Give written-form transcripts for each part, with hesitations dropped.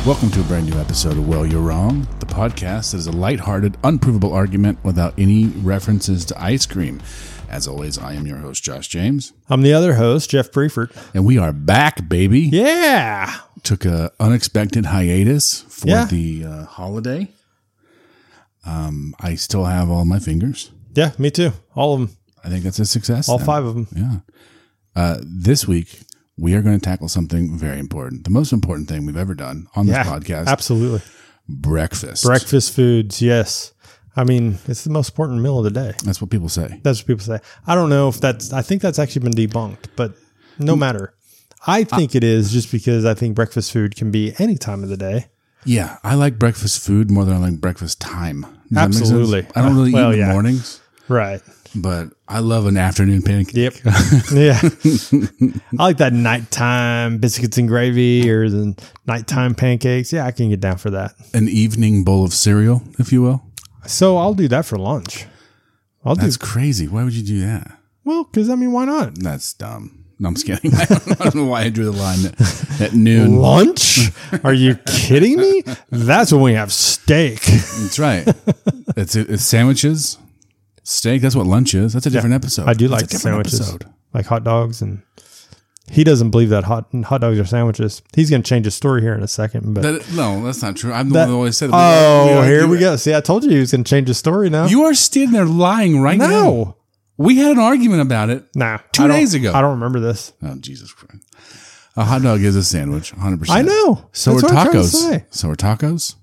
Welcome to a brand new episode of Well, You're Wrong, the podcast that is a lighthearted, unprovable argument without any references to ice cream. As always, I am your host, Josh James. I'm the other host, Jeff Preefert. And we are back, baby. Yeah. Took a unexpected hiatus for the holiday. I still have all my fingers. Yeah, me too. All of them. I think that's a success. All 5 of them. Yeah. This week, we are going to tackle something very important. The most important thing we've ever done on this podcast. Absolutely. Breakfast. Breakfast foods, yes. I mean, it's the most important meal of the day. That's what people say. That's what people say. I don't know if I think that's actually been debunked, but no matter. I think it is just because I think breakfast food can be any time of the day. Yeah. I like breakfast food more than I like breakfast time. Does Absolutely. That make sense? I don't really eat in the mornings. Right. But I love an afternoon pancake. Yep. Yeah. I like that nighttime biscuits and gravy or the nighttime pancakes. Yeah, I can get down for that. An evening bowl of cereal, if you will. So I'll do that for lunch. That's crazy. Why would you do that? Well, because, I mean, why not? That's dumb. No, I'm just kidding. I don't know why I drew the line at noon. Lunch? Are you kidding me? That's when we have steak. That's right. It's sandwiches. Steak, that's what lunch is. That's a different episode. I do like sandwiches, like hot dogs, and he doesn't believe that hot dogs are sandwiches. He's going to change his story here in a second. But no, that's not true. I'm the one who always said. Here we go. See, I told you he was going to change his story now. You are standing there lying right now. No. We had an argument about it 2 days ago. I don't remember this. Oh, Jesus Christ. A hot dog is a sandwich, 100%. I know. So are tacos. So are tacos.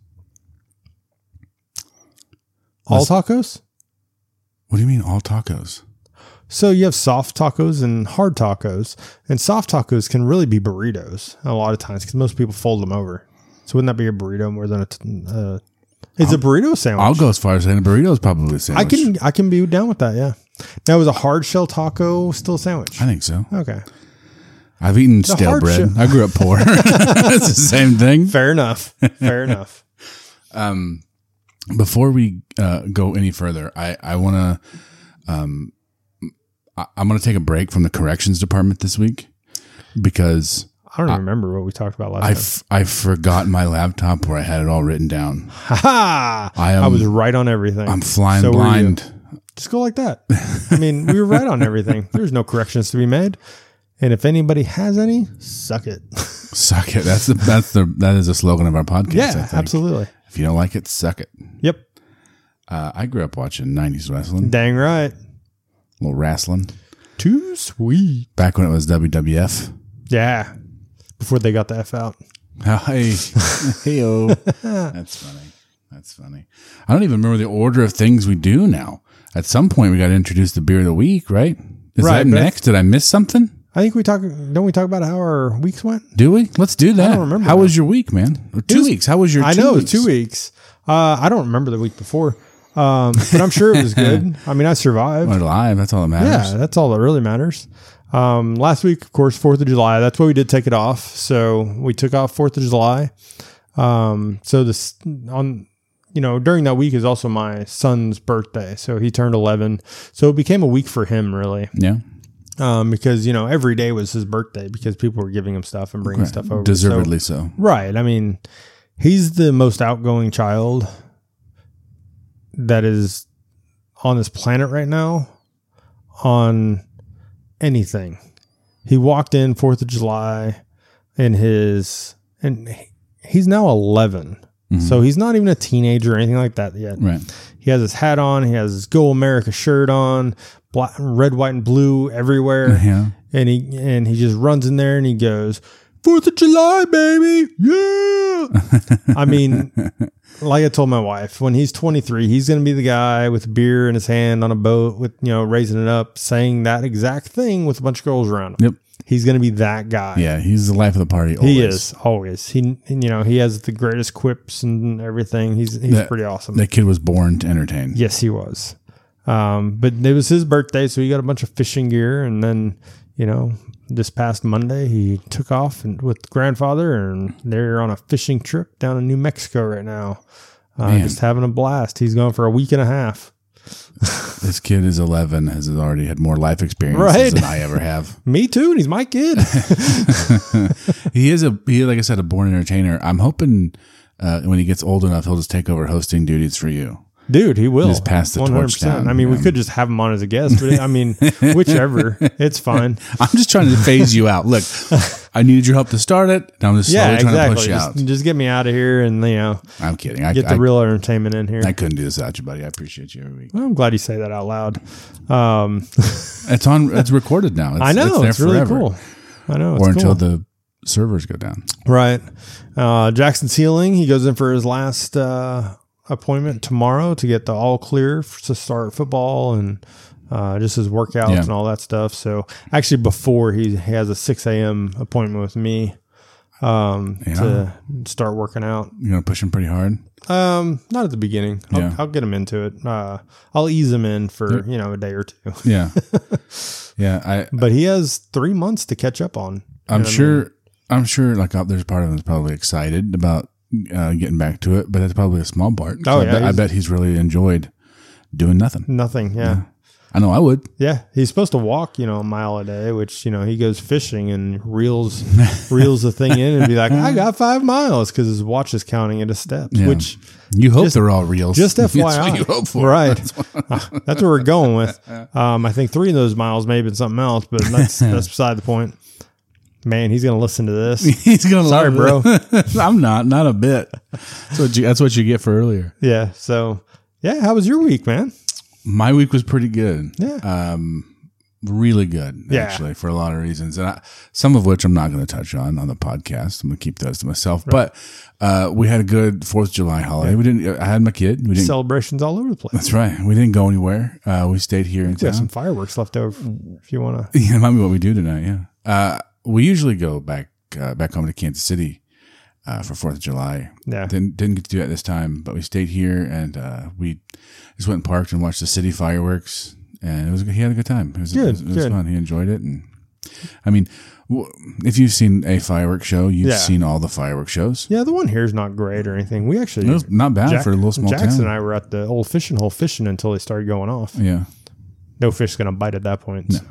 All tacos? What do you mean all tacos? So you have soft tacos and hard tacos. And soft tacos can really be burritos a lot of times because most people fold them over. So wouldn't that be a burrito more than it's a burrito sandwich? I'll go as far as saying a burrito is probably a sandwich. I can be down with that, yeah. Now, is a hard shell taco still a sandwich? I think so. Okay. I've eaten stale bread. I grew up poor. It's the same thing. Fair enough. Fair enough. Before we go any further, I want to I'm going to take a break from the corrections department this week because I don't even remember what we talked about last time. I forgot my laptop where I had it all written down. I was right on everything. I'm flying blind. Just go like that. I mean, we were right on everything. There's no corrections to be made. And if anybody has any, suck it. Suck it. That is the slogan of our podcast. Yeah, absolutely. If you don't like it, suck it. Yep. I grew up watching 90s wrestling. Dang right. A little wrestling. Too sweet. Back when it was WWF. Yeah. Before they got the F out. Hey. Hey-o. That's funny. That's funny. I don't even remember the order of things we do now. At some point, we got to introduce the beer of the week, right? Is that next? Did I miss something? I think don't we talk about how our weeks went? Do we? Let's do that. I don't remember. How was your week, man? Or 2 weeks. How was your 2 weeks? I know, it was 2 weeks. I don't remember the week before, but I'm sure it was good. I mean, I survived. We're alive. That's all that matters. Yeah, that's all that really matters. Last week, of course, 4th of July. That's why we did take it off. So we took off 4th of July. During that week is also my son's birthday. So he turned 11. So it became a week for him, really. Yeah. Because, every day was his birthday because people were giving him stuff and bringing stuff over. Deservedly so. Right. I mean, he's the most outgoing child that is on this planet right now on anything. He walked in 4th of July and he's now 11. Mm-hmm. So he's not even a teenager or anything like that yet. Right. He has his hat on. He has his Go America shirt on, black, red, white, and blue everywhere. Yeah. And he just runs in there and he goes, 4th of July, baby. Yeah. I mean, like I told my wife, when he's 23, he's going to be the guy with beer in his hand on a boat with, raising it up, saying that exact thing with a bunch of girls around him. Yep. He's going to be that guy. Yeah, he's the life of the party. Always. He is always. He has the greatest quips and everything. He's pretty awesome. That kid was born to entertain. Yes, he was. But it was his birthday, so he got a bunch of fishing gear, and then this past Monday he took off with grandfather, and they're on a fishing trip down in New Mexico right now. Just having a blast. He's going for a week and a half. This kid is 11, has already had more life experiences than I ever have. Me too, and he's my kid. He is like I said, a born entertainer. I'm hoping when he gets old enough, he'll just take over hosting duties for you. Dude, he will. Just pass the torch down. I mean, we could just have him on as a guest, but I mean, whichever. It's fine. I'm just trying to phase you out. Look, I needed your help to start it. Now I'm just slowly trying to push you out. Just get me out of here and, I'm kidding. Get the real entertainment in here. I couldn't do this without you, buddy. I appreciate you every week. Well, I'm glad you say that out loud. It's recorded now. I know. It's really cool. I know. Or until the servers go down. Right. Jackson Sealing, he goes in for his last appointment tomorrow to get the all clear to start football and just his workouts and all that stuff. So actually before he has a 6 a.m. appointment with me to start working out. You're going to push him pretty hard? Not at the beginning. I'll get him into it. I'll ease him in for, a day or two. Yeah. Yeah. But he has 3 months to catch up on. I'm sure like there's part of him that's probably excited about getting back to it, but that's probably a small part. Oh, I bet he's really enjoyed doing nothing. Yeah. I know I would. Yeah. He's supposed to walk, a mile a day, which, he goes fishing and reels the thing in and be like, I got 5 miles because his watch is counting at his steps, which you hope they're all reels. Just FYI. That's what you hope for. Right. That's what we're going with. I think 3 of those miles may have been something else, but that's beside the point. Man, he's going to listen to this. He's going to Sorry, bro. I'm not a bit. That's what you get for earlier. Yeah. So, how was your week, man? My week was pretty good. Yeah. Really good, actually, for a lot of reasons. And some of which I'm not going to touch on the podcast. I'm going to keep those to myself. Right. But we had a good 4th of July holiday. Yeah. I had my kid. We didn't, celebrations all over the place. That's right. We didn't go anywhere. We stayed here in town. We have some fireworks left over if you want to. Yeah, it might be what we do tonight, yeah. We usually go back home to Kansas City for 4th of July. Yeah. Didn't get to do that this time, but we stayed here and we just went and parked and watched the city fireworks. And he had a good time. It was fun. He enjoyed it. And I mean, if you've seen a fireworks show, you've seen all the fireworks shows. Yeah, the one here is not great or anything. We actually, it was not bad for a little small Jackson town. and I were at the old fishing hole fishing until they started going off. Yeah. No fish going to bite at that point. No.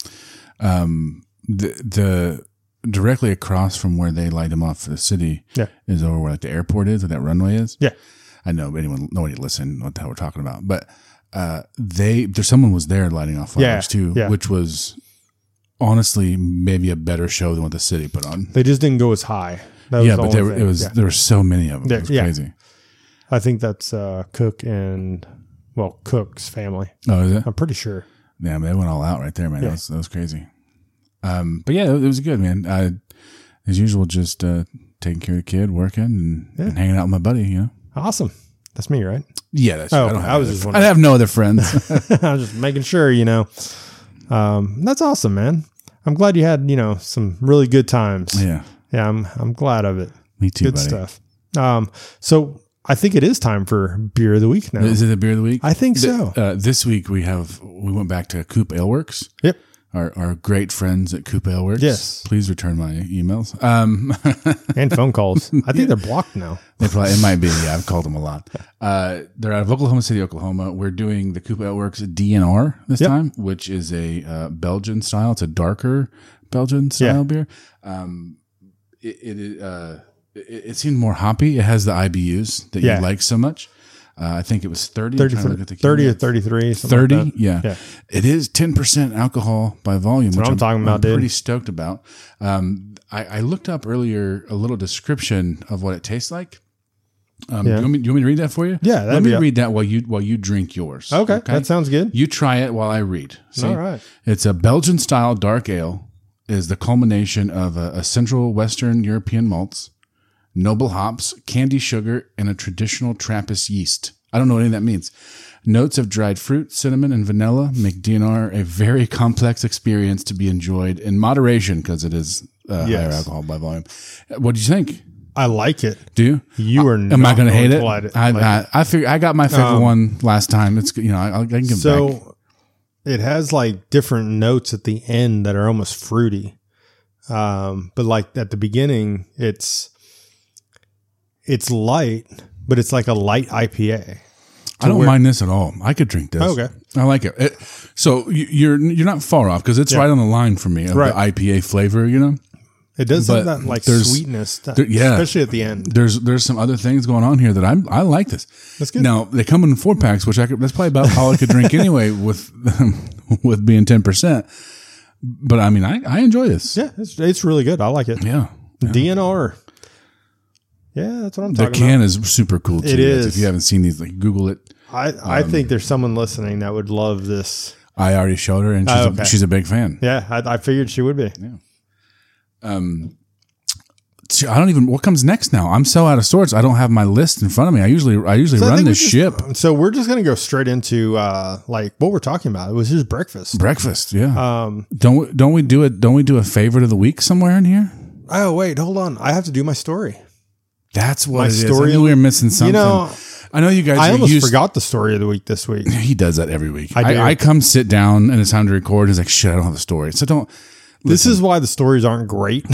So. The directly across from where they light them off for the city is over where like the airport is, where that runway is. Yeah. I know nobody listen what the hell we're talking about, but someone was there lighting off fireworks too, which was honestly maybe a better show than what the city put on. They just didn't go as high. But there were so many of them. It was crazy. I think that's Cook and Cook's family. Oh, is it? I'm pretty sure. Yeah, they went all out right there, man. Yeah. That was crazy. But yeah, it was good, man. As usual, just taking care of the kid, working, and hanging out with my buddy. Awesome. That's me, right? Yeah, that's I have no other friends. I was just making sure, That's awesome, man. I'm glad you had, some really good times. Yeah. Yeah, I'm glad of it. Me too, good buddy. Stuff. So I think it is time for Beer of the Week now. Is it the Beer of the Week? I think so. This week we went back to Coop Ale Works. Yep. Our great friends at Coop Ale Works. Yes. Please return my emails. And phone calls. I think they're blocked now. It might be. Yeah, I've called them a lot. They're out of Oklahoma City, Oklahoma. We're doing the Coop Ale Works DNR this time, which is a Belgian style. It's a darker Belgian style beer. It seemed more hoppy. It has the IBUs that you like so much. I think it was 30. 30 or 33. 30, like yeah. It is 10% alcohol by volume, which I'm talking about, pretty stoked about. I looked up earlier a little description of what it tastes like. Do you want me to read that for you? Yeah. Let me read that while you drink yours. Okay, that sounds good. You try it while I read. See? All right. It's a Belgian-style dark ale. Is the culmination of a Central Western European malts, noble hops, candy sugar, and a traditional Trappist yeast. I don't know what any of that means. Notes of dried fruit, cinnamon, and vanilla make DNR a very complex experience to be enjoyed in moderation because it is higher alcohol by volume. What do you think? I like it. Do you? You are not. Am I going to hate it? I figure I got my favorite one last time. It's I can give it back. It has like different notes at the end that are almost fruity. But like at the beginning, it's light, but it's like a light IPA. I don't mind this at all. I could drink this. Okay. I like it. So you're not far off because it's right on the line for me of the IPA flavor, It does But have that like there's- sweetness, yeah. especially at the end. There's some other things going on here that I like this. That's good. Now they come in 4-packs, which that's probably about all I could drink anyway with with being 10%. But I mean, I enjoy this. Yeah, it's really good. I like it. Yeah. DNR. Yeah, that's what I'm The talking can is super cool too. It is. If you haven't seen these, like Google it. about. I think there's someone listening that would love this. I already showed her, and she's a big fan. Yeah, I figured she would be. I don't even. What comes next now? I'm so out of sorts. I don't have my list in front of me. I usually So I run think this ship. So we're just gonna go straight into like what we're talking about. It was just breakfast. Breakfast, yeah. Don't we do it? Don't we do a favorite of the week somewhere in here? Oh wait, hold on. I have to do my story. That's what My it is. story I knew we were missing something. You know, I know you guys. I are almost used- forgot the story of the week this week. He does that every week. I do. I come sit down and it's time to record. He's like, shit, I don't have a story. So don't. This is why the stories aren't great.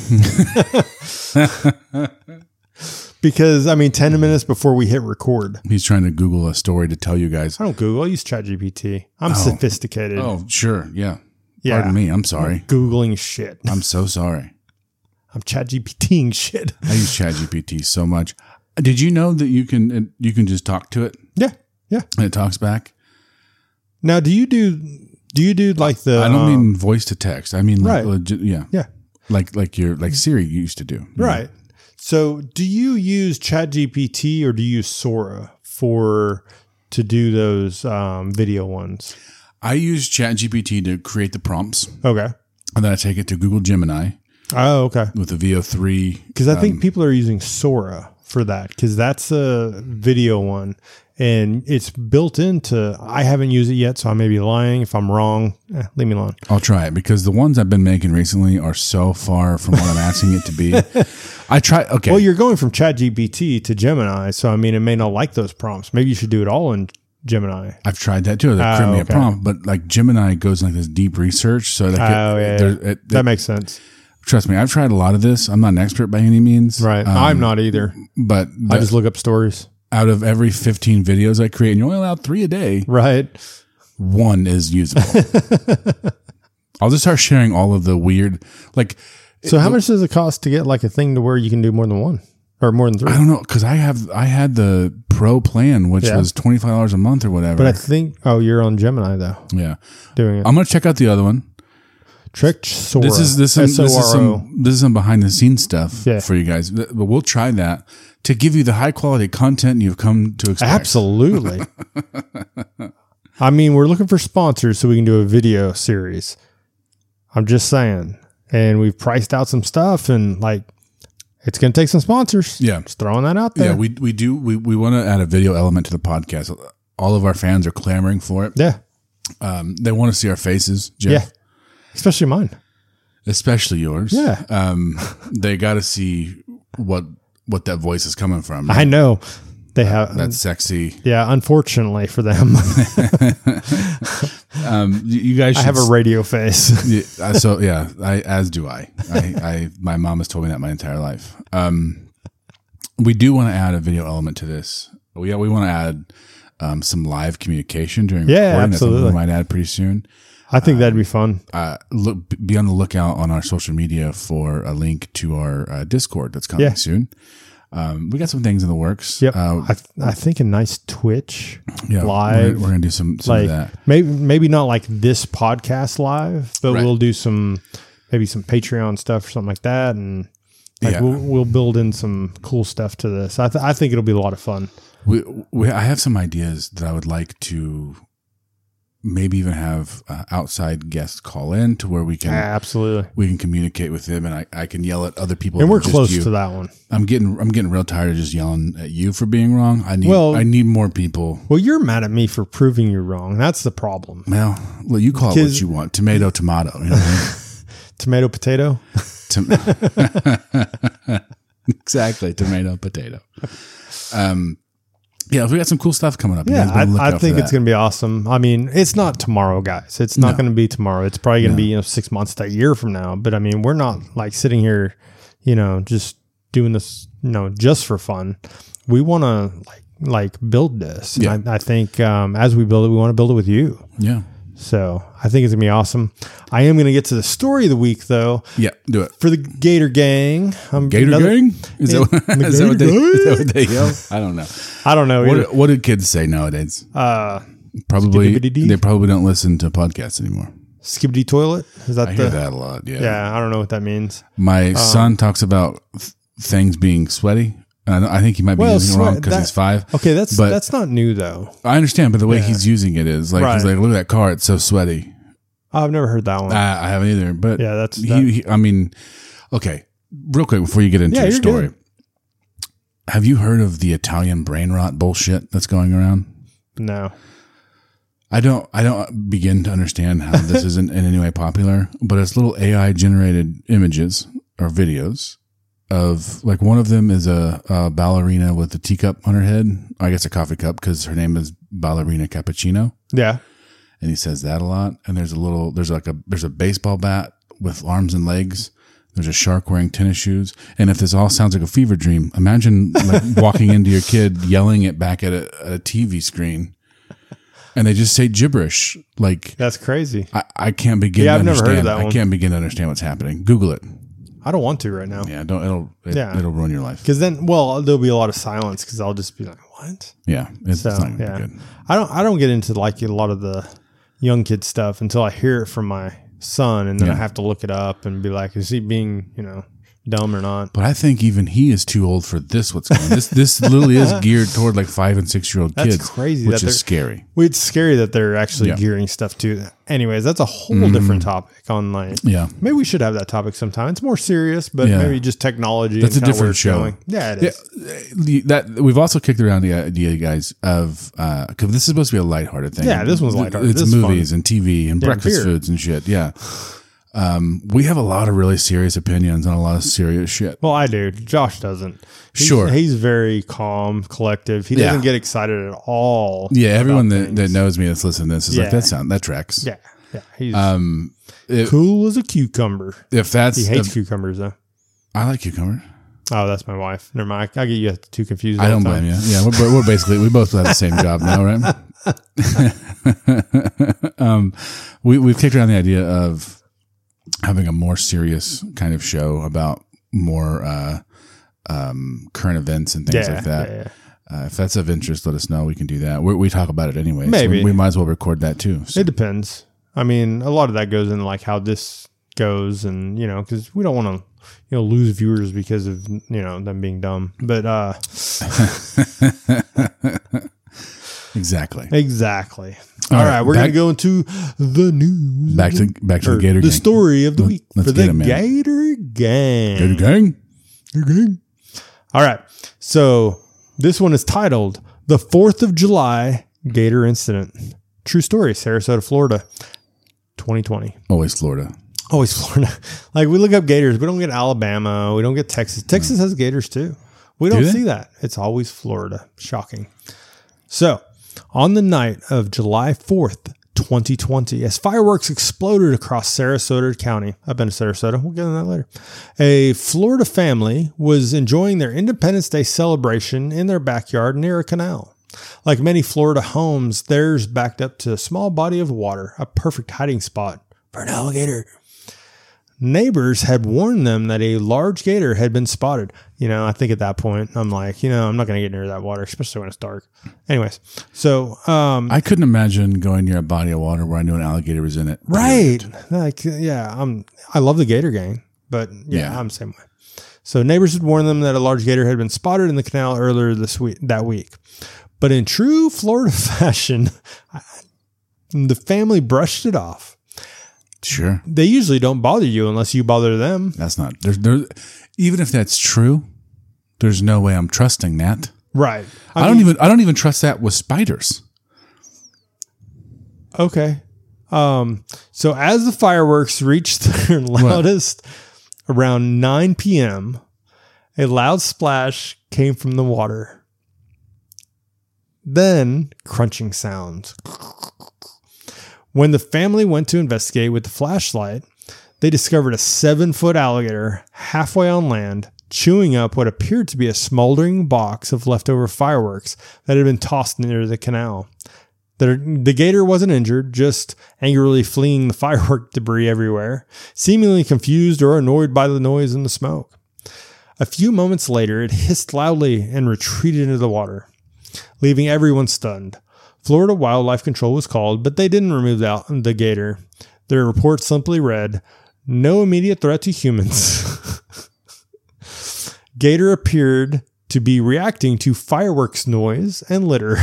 Because, I mean, 10 minutes before we hit record. He's trying to Google a story to tell you guys. I don't Google. I use ChatGPT. I'm sophisticated. Oh, sure. Yeah. Yeah. Pardon me. I'm sorry. Googling shit. I'm so sorry. I'm ChatGPTing shit. I use ChatGPT so much. Did you know that you can just talk to it Yeah. Yeah. and it talks back? Now, do you do like the... I don't mean voice to text. I mean like Right. legit, yeah. Yeah. Like Siri used to do. Right. So do you use ChatGPT or do you use Sora to do those video ones? I use ChatGPT to create the prompts, Okay. and then I take it to Google Gemini Oh, okay. with the VO3. Because I think people are using Sora for that because that's a video one and it's built into, I haven't used it yet, so I may be lying. If I'm wrong, leave me alone. I'll try it because the ones I've been making recently are so far from what I'm asking it to be. I try. Okay. Well, you're going from ChatGPT to Gemini, so I mean, it may not like those prompts. Maybe you should do it all in Gemini. I've tried that too. They print me a prompt, but like Gemini goes in like this deep research. So like that makes sense. Trust me, I've tried a lot of this. I'm not an expert by any means. Right. I'm not either. But I just look up stories. out of every 15 videos I create, and you're only allowed 3 a day, Right. one is usable. I'll just start sharing all of the weird, like, So how much does it cost to get like a thing to where you can do more than one or more than 3? I don't know, because I had the pro plan, which was $25 a month or whatever. But I think, you're on Gemini though, yeah, doing it. I'm gonna check out the other one. Trick Sora. This is some behind the scenes stuff for you guys. But we'll try that to give you the high quality content you've come to expect. Absolutely. I mean, we're looking for sponsors so we can do a video series. I'm just saying. And we've priced out some stuff and like it's going to take some sponsors. Yeah. Just throwing that out there. Yeah, we want to add a video element to the podcast. All of our fans are clamoring for it. Yeah. They want to see our faces, Jeff. Yeah. Especially mine. Especially yours. Yeah. They got to see what that voice is coming from. I know. They have That's sexy. Yeah, unfortunately for them. You guys should, I have a radio face. so yeah, as do I. My mom has told me that my entire life. We do want to add a video element to this. We want to add some live communication during recording. Absolutely. That's something we might add pretty soon. I think that'd be fun. Be on the lookout on our social media for a link to our Discord that's coming soon. We got some things in the works. Yep. I think a nice Twitch live. We're gonna do some like of that. Maybe not like this podcast live, but Right. we'll do maybe some Patreon stuff or something like that, and like we'll build in some cool stuff to this. I think it'll be a lot of fun. I have some ideas that I would like to maybe even have outside guests call in to where we can Absolutely. we can communicate with them, and I can yell at other people. And we're just close you. to that one. I'm getting real tired of just yelling at you for being wrong. I need more people. Well, you're mad at me for proving you're wrong. That's the problem. Well, you call it what you want. Tomato. You know what I mean? Tomato, potato. Exactly. Tomato, potato. Yeah, we got some cool stuff coming up. Yeah, I think it's going to be awesome. I mean, it's not tomorrow, guys. It's not going to be tomorrow. It's probably going to be 6 months to a year from now. But I mean, we're not like sitting here, just doing this, just for fun. We want to like build this. And I think as we build it, we want to build it with you. Yeah. So I think it's going to be awesome. I am going to get to the story of the week, though. Yeah, do it. For the Gator Gang. Gator Gang? Is that what they yell? I don't know. I don't know. What do kids say nowadays? Probably they probably don't listen to podcasts anymore. Skibbity toilet? Is that I hear that a lot. Yeah. Yeah, I don't know what that means. My son talks about things being sweaty. I think he might be using it wrong because he's 5. Okay, that's not new though. I understand, but the way he's using it is like he's like, look at that car, it's so sweaty. I've never heard that one. I haven't either. But yeah, that's. I mean, okay. Real quick before you get into your story, have you heard of the Italian brain rot bullshit that's going around? No. I don't begin to understand how this isn't in any way popular, but it's little AI generated images or videos of, like, one of them is a ballerina with a teacup on her head. I guess a coffee cup because her name is Ballerina Cappuccino. Yeah. And he says that a lot. And there's a baseball bat with arms and legs. There's a shark wearing tennis shoes. And if this all sounds like a fever dream, imagine like walking into your kid yelling it back at a TV screen. And they just say gibberish. Like, that's crazy. I can't begin to understand. I've never heard of that one. I can't begin to understand what's happening. Google it. I don't want to right now. Yeah, it'll ruin your life. Because then, there'll be a lot of silence because I'll just be like, what? Yeah, it's not gonna be good. I don't get into like a lot of the young kid stuff until I hear it from my son, and then I have to look it up and be like, is he being, dumb or not? But I think even he is too old for this. What's going on? This literally is geared toward like 5 and 6 year old kids. That's crazy. Which is scary. Well, it's scary that they're actually gearing stuff to. Anyways, that's a whole different topic on like. Yeah. Maybe we should have that topic sometime. It's more serious, but maybe just technology. That's a different show. Going. Yeah, it is. That we've also kicked around the idea, guys, of because this is supposed to be a lighthearted thing. Yeah, this one's lighthearted. It's movies and TV and breakfast foods and shit. Yeah. We have a lot of really serious opinions on a lot of serious shit. Well, I do. Josh doesn't. He's very calm, collective. He doesn't get excited at all. Yeah, everyone that knows me that's listening to this is like, that tracks. Yeah. Yeah. He's cool as a cucumber. He hates cucumbers though. I like cucumbers. Oh, that's my wife. Never mind. I get you too confused. I don't blame you. Yeah, we're basically, we both have the same job now, right? We've kicked around the idea of having a more serious kind of show about more current events and things like that. Yeah. If that's of interest, let us know. We can do that. We talk about it anyway. Maybe. So we might as well record that too. So. It depends. I mean, a lot of that goes into like how this goes and, because we don't want to, lose viewers because of, them being dumb. But Exactly. All right, we're going to go into the news. Back to the Gator Gang. The story of the week for the Gator Gang. Gator Gang. All right. So this one is titled The 4th of July Gator Incident. True story, Sarasota, Florida, 2020. Always Florida. Like, we look up gators. We don't get Alabama. We don't get Texas. Texas has gators too. We don't see that. It's always Florida. Shocking. So, on the night of July 4th, 2020, as fireworks exploded across Sarasota County. I've been to Sarasota. We'll get into that later. A Florida family was enjoying their Independence Day celebration in their backyard near a canal. Like many Florida homes, theirs backed up to a small body of water, a perfect hiding spot for an alligator. Neighbors had warned them that a large gator had been spotted. I think at that point, I'm like, I'm not going to get near that water, especially when it's dark. Anyways, so I couldn't imagine going near a body of water where I knew an alligator was in it. Right. Like, I love the Gator Gang, but I'm the same way. So neighbors had warned them that a large gator had been spotted in the canal earlier that week. But in true Florida fashion, the family brushed it off. Sure. They usually don't bother you unless you bother them. That's not there. Even if that's true, there's no way I'm trusting that. Right. I don't even trust that with spiders. Okay. So as the fireworks reached their loudest around 9 p.m., a loud splash came from the water. Then crunching sounds. When the family went to investigate with the flashlight, they discovered a 7-foot alligator halfway on land, chewing up what appeared to be a smoldering box of leftover fireworks that had been tossed near the canal. The gator wasn't injured, just angrily fleeing the firework debris everywhere, seemingly confused or annoyed by the noise and the smoke. A few moments later, it hissed loudly and retreated into the water, leaving everyone stunned. Florida Wildlife Control was called, but they didn't remove the gator. Their report simply read, "No immediate threat to humans." Gator appeared to be reacting to fireworks noise and litter.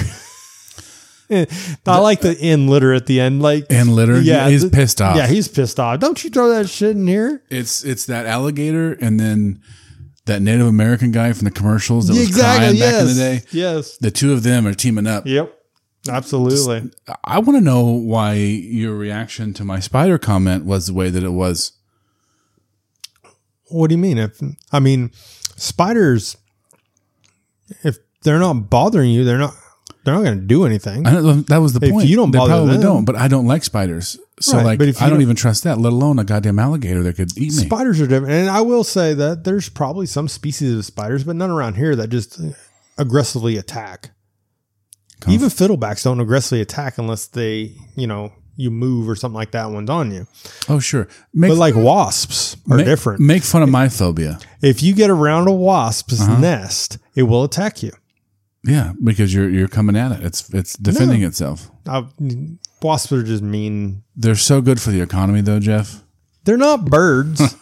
I like the "in litter" at the end. Like and litter. Yeah, he's pissed off. Yeah, he's pissed off. Don't you throw that shit in here? It's that alligator and then that Native American guy from the commercials that was crying back in the day. Yes. The two of them are teaming up. Yep. Absolutely. I want to know why your reaction to my spider comment was the way that it was. What do you mean? Spiders, if they're not bothering you, they're not going to do anything. That was the point. If you don't bother they probably them, don't, but I don't like spiders. So right, but I don't even trust that, let alone a goddamn alligator that could eat me. Spiders are different. And I will say that there's probably some species of spiders, but none around here that just aggressively attack. Even fiddlebacks don't aggressively attack unless they, you move or something like that one's on you. Oh, sure. But like wasps are different. Make fun of my phobia. If you get around a wasp's nest, it will attack you. Yeah, because you're coming at it. It's defending itself. Wasps are just mean. They're so good for the economy, though, Jeff. They're not birds.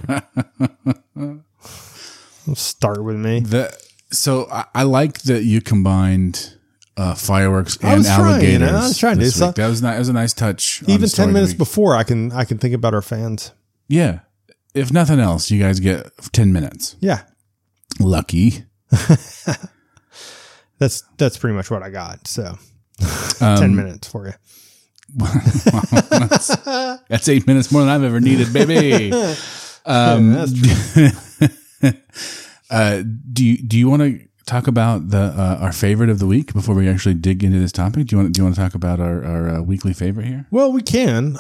Don't start with me. So I like that you combined fireworks and alligators. I was trying to. That was a nice touch. Even 10 minutes before, I can think about our fans. Yeah. If nothing else, you guys get 10 minutes. Yeah. Lucky. That's pretty much what I got. So 10 minutes for you. That's 8 minutes more than I've ever needed, baby. That's true. Do you want to talk about our favorite of the week before we actually dig into this topic? Do you want to talk about our weekly favorite here? Well, we can.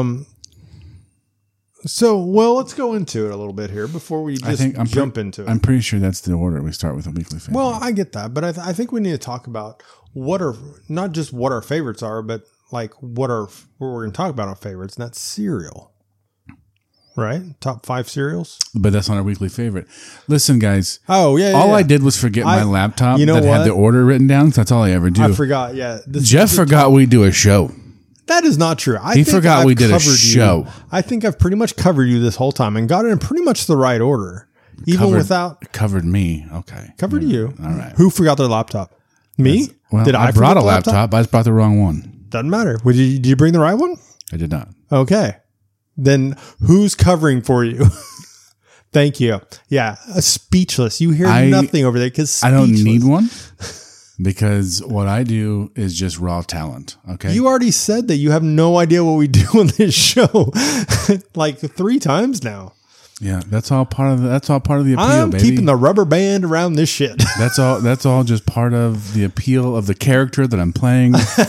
Let's go into it a little bit here before we just jump into it. I'm pretty sure that's the order. We start with a weekly favorite. Well, I get that, but I think we need to talk about not just what our favorites are, but like what we're going to talk about our favorites, and that's cereal. Right? Top 5 cereals. But that's not our weekly favorite. Listen, guys. Oh, yeah. All I did was forget my laptop that had the order written down. That's all I ever do. I forgot, yeah. Jeff forgot we do a show. That is not true. He forgot we did a show. I think I've pretty much covered you this whole time and got it in pretty much the right order. Covered me. Okay. Covered you. All right. Who forgot their laptop? Me? Did I brought a laptop? I just brought the wrong one. Doesn't matter. Did you bring the right one? I did not. Okay. Then who's covering for you? Thank you. Yeah. Speechless. You hear nothing over there because I don't need one because what I do is just raw talent. Okay. You already said that you have no idea what we do on this show like 3 times now. Yeah. That's all part of the appeal, I'm baby. keeping the rubber band around this shit. That's all just part of the appeal of the character that I'm playing.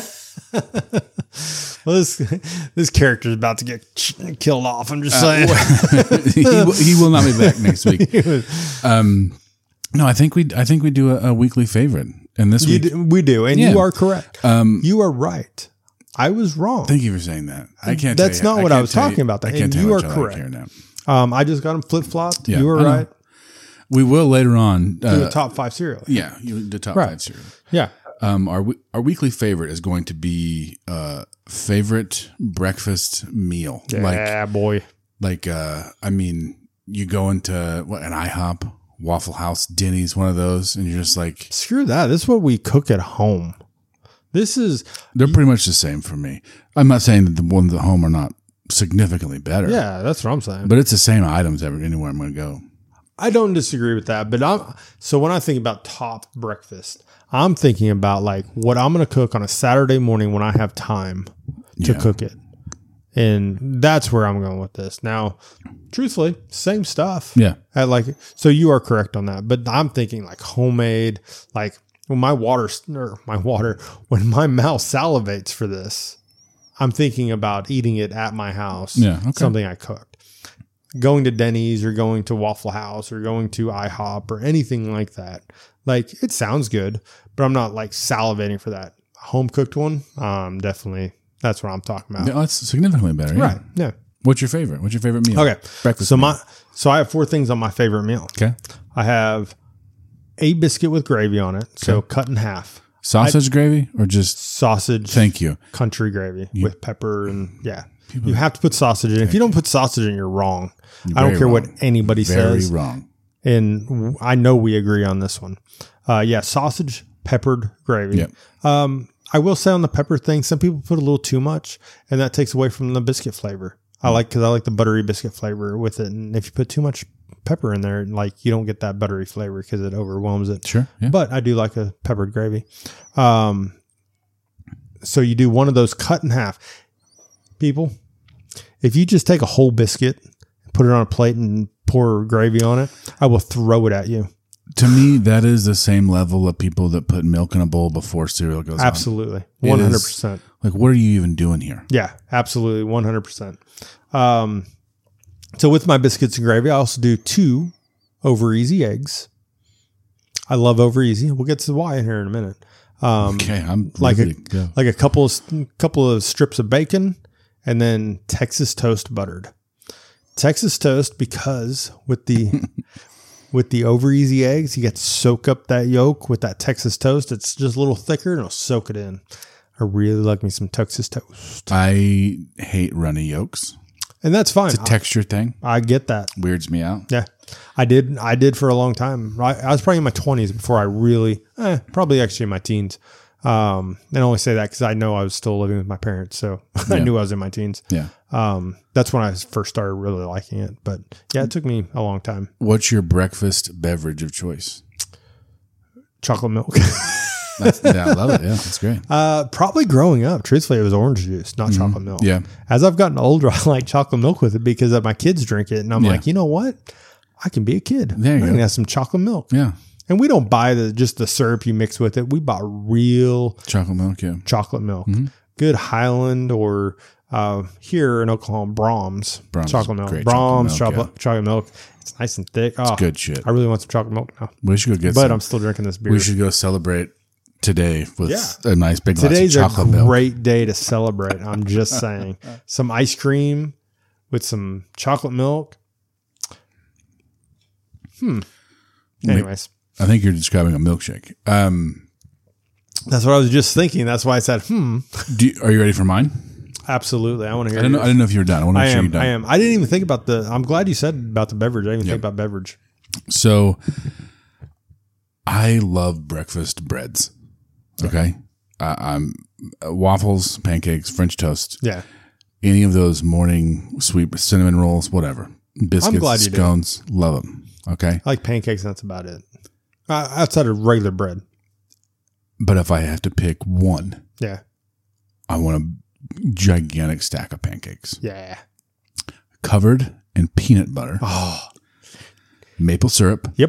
Well, this character is about to get killed off. I'm just saying. He will not be back next week. No, I think we do a weekly favorite, and this week we do, and you are correct. You are right. I was wrong. Thank you for saying that. I can't. That's not what I was talking about. I can't tell you you are correct. I just got them flip flopped. Yeah, you were right. We will later on do the top 5 cereal. Yeah, the top 5 cereal. Yeah. Our weekly favorite is going to be favorite breakfast meal. Yeah, boy. You go into an IHOP, Waffle House, Denny's, one of those, and you're just like, screw that. This is what we cook at home. They're pretty much the same for me. I'm not saying that the ones at home are not significantly better. Yeah, that's what I'm saying. But it's the same items anywhere I'm going to go. I don't disagree with that, but so when I think about top breakfast, I'm thinking about like what I'm going to cook on a Saturday morning when I have time to cook it. And that's where I'm going with this. Now, truthfully, same stuff. Yeah. So you are correct on that, but I'm thinking like homemade, like when my mouth salivates for this, I'm thinking about eating it at my house. Yeah. Okay. Something I cooked. Going to Denny's or going to Waffle House or going to IHOP or anything like that. Like, it sounds good, but I'm not like salivating for that. home cooked one, definitely that's what I'm talking about. Yeah, that's significantly better. Yeah. Right. Yeah. What's your favorite? What's your favorite meal? Okay. Breakfast. So I have 4 things on my favorite meal. Okay. I have a biscuit with gravy on it. So cut in half. Sausage gravy or just sausage. Thank you. Country gravy with pepper and you have to put sausage in. If you don't put sausage in, you're wrong. I don't care what anybody says. Very wrong. And I know we agree on this one. Sausage, peppered gravy. Yep. I will say on the pepper thing, some people put a little too much, and that takes away from the biscuit flavor. Because I like the buttery biscuit flavor with it. And if you put too much pepper in there, like you don't get that buttery flavor because it overwhelms it. Sure. Yeah. But I do like a peppered gravy. So you do one of those cut in half. People, if you just take a whole biscuit, put it on a plate and pour gravy on it, I will throw it at you. To me, that is the same level of people that put milk in a bowl before cereal goes on. Absolutely. 100%. Like, what are you even doing here? Yeah, absolutely. 100%. So with my biscuits and gravy, I also do 2 over easy eggs. I love over easy. We'll get to why in here in a minute. Okay, I'm like ready to go. a couple of strips of bacon and then Texas toast buttered. Texas toast because with the over easy eggs, you get to soak up that yolk with that Texas toast. It's just a little thicker and it'll soak it in. I really like me some Texas toast. I hate runny yolks. And that's fine. It's a texture thing. I get that. Weirds me out. Yeah. I did for a long time. I was probably in my 20s before I really, probably actually in my teens. And I only say that because I know I was still living with my parents. So I knew I was in my teens. Yeah. That's when I first started really liking it. But yeah, it took me a long time. What's your breakfast beverage of choice? Chocolate milk. I love it. Yeah, that's great. Probably growing up, truthfully, it was orange juice, not chocolate milk. Yeah. As I've gotten older, I like chocolate milk with it because my kids drink it. And I'm like, you know what? I can be a kid. There you go. I can have some chocolate milk. Yeah. And we don't buy just the syrup you mix with it. We buy real chocolate milk. Yeah. Chocolate milk. Mm-hmm. Good Highland or here in Oklahoma, Brahms chocolate milk. Brahms chocolate milk. It's nice and thick. It's good shit. I really want some chocolate milk now. We should go get some. But I'm still drinking this beer. We should go celebrate today with a nice big glass Today's of chocolate milk. Today's a great day to celebrate. I'm just saying. Some ice cream with some chocolate milk. Anyways. I think you're describing a milkshake. That's what I was just thinking. That's why I said, Are you ready for mine? Absolutely. I want to hear I didn't know if you were done. I want to make sure you're done. I am. I didn't even think about I'm glad you said about the beverage. I didn't even think about beverage. So I love breakfast breads. Okay. I'm waffles, pancakes, French toast. Yeah. Any of those morning sweet cinnamon rolls, whatever. Biscuits, I'm glad you scones, love them. Okay. I like pancakes. And that's about it. Outside of regular bread. But if I have to pick one, I want a gigantic stack of pancakes. Yeah. Covered in peanut butter. Oh. Maple syrup. Yep.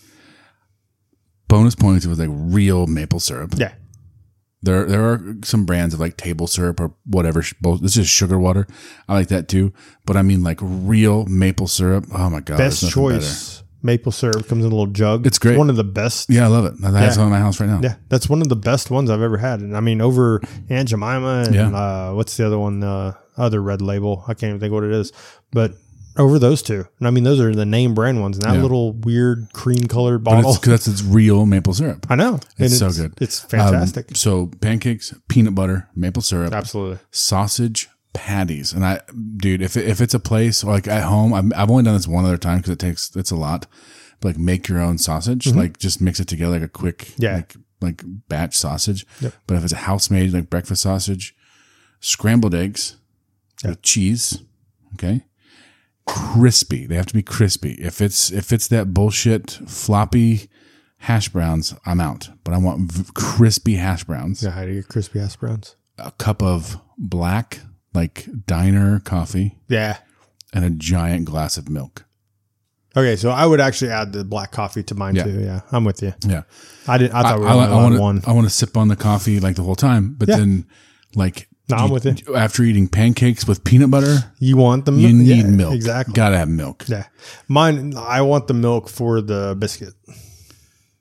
Bonus points with like real maple syrup. Yeah. There are some brands of like table syrup or whatever. This is sugar water. I like that too. But I mean like real maple syrup. Oh my God. Best choice. Better. Maple syrup comes in a little jug. It's great. One of the best. Yeah, I love it. I have some in my house right now. Yeah, that's one of the best ones I've ever had. And I mean, over Aunt Jemima and what's the other one? Other Red Label. I can't even think what it is. But over those two. And I mean, those are the name brand ones. And that little weird cream colored bottle. Because it's real maple syrup. I know. It's so good. It's fantastic. So pancakes, peanut butter, maple syrup. Absolutely. Sausage patties. And dude, if it's a place like at home, I've only done this one other time because it's a lot. But like make your own sausage, like just mix it together like a quick, like batch sausage. Yep. But if it's a house made like breakfast sausage, scrambled eggs with cheese, okay, crispy. They have to be crispy. If it's that bullshit floppy hash browns, I'm out. But I want crispy hash browns. Yeah, how do you get crispy hash browns? A cup of black, like diner coffee. Yeah. And a giant glass of milk. Okay, so I would actually add the black coffee to mine too. Yeah, I'm with you. Yeah. I thought we were on one. I want to sip on the coffee like the whole time, but then like I'm with you. After eating pancakes with peanut butter, you want the milk. You need milk. Exactly. Gotta have milk. Yeah. Mine, I want the milk for the biscuit.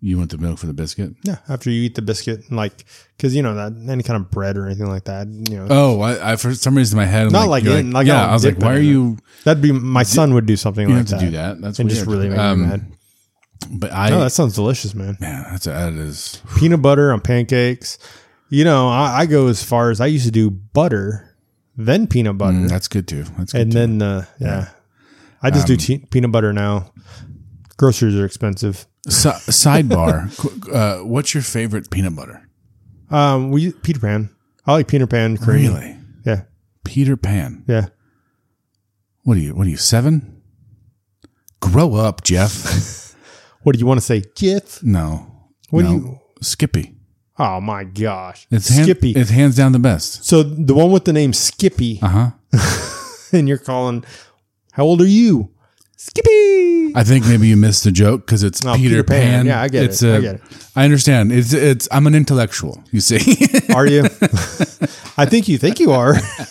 You want the milk for the biscuit? Yeah, after you eat the biscuit, like, because that any kind of bread or anything like that, Oh, I for some reason in my head, I'm not like in, like yeah. I was like, why are you? That'd be my son would do something like that. To do that. That's and weird. just really make me mad. But No, that sounds delicious, man. Man, that is Peanut butter on pancakes. I go as far as I used to do butter, then peanut butter. That's good too. That's good and too. then I just do peanut butter now. Groceries are expensive. Sidebar: what's your favorite peanut butter? We Peter Pan. I like Peter Pan cream. Really? Yeah. Peter Pan. Yeah. What are you? 7? Grow up, Jeff. What do you want to say, Jeff? No. What no. do you? Skippy. Oh my gosh! It's Skippy. It's hands down the best. So the one with the name Skippy. And you're calling. How old are you? Skippy. I think maybe you missed the joke because it's Peter Pan. Yeah, I get it. I get it. I understand. It's. I'm an intellectual. You see? Are you? I think you are.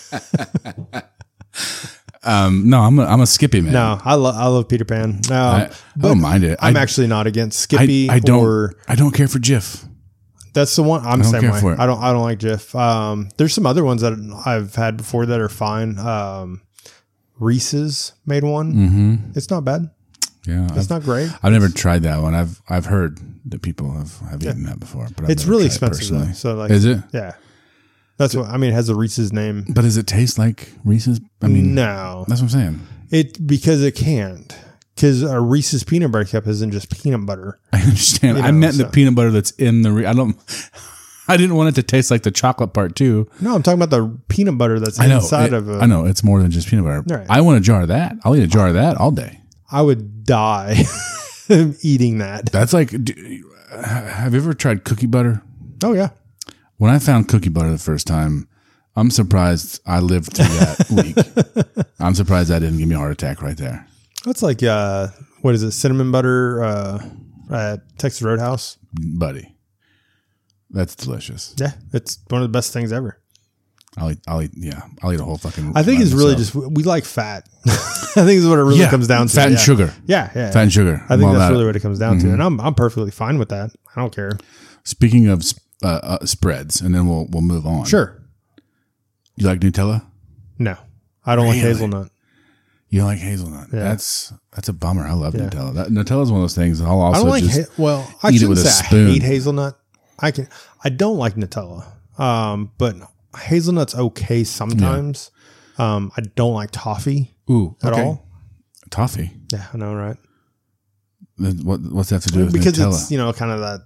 No, I'm a Skippy man. No, I love Peter Pan. No, I don't mind it. I'm actually not against Skippy. I don't care for Jif. That's the one. I'm the same way. For it. I don't like Jif. There's some other ones that I've had before that are fine. Reese's made one. Mm-hmm. It's not bad. Yeah, it's not great. I've never tried that one. I've heard that people have eaten that before, but it's really expensive though. So like, is it? Yeah, that's what I mean. It has a Reese's name, but does it taste like Reese's? I mean, no. That's what I'm saying. Because it can't. Because a Reese's peanut butter cup isn't just peanut butter. I understand. I meant the peanut butter that's in the. I didn't want it to taste like the chocolate part too. No, I'm talking about the peanut butter that's inside of it. I know it's more than just peanut butter. Right. I want a jar of that. I'll eat a jar of that all day. I would die eating that. That's like. Have you ever tried cookie butter? Oh yeah. When I found cookie butter the first time, I'm surprised I lived through that week. I'm surprised that didn't give me a heart attack right there. That's like, what is it? Cinnamon butter at Texas Roadhouse? Buddy. That's delicious. Yeah. It's one of the best things ever. I'll eat a whole fucking. I think it's really just, we like fat. I think is what it really comes down to. Fat and sugar. Yeah. Fat and sugar. I think that's really what it comes down to. And I'm perfectly fine with that. I don't care. Speaking of spreads, and then we'll move on. Sure. You like Nutella? No. I don't like hazelnut. You don't like hazelnut? Yeah. That's a bummer. I love Nutella. Nutella's one of those things. I'll also I eat it with a spoon. I hate hazelnut. I don't like Nutella. But hazelnut's okay sometimes. Yeah. I don't like toffee at all. Toffee? Yeah, I know, right? What's that to do with because Nutella? It's, kind of that.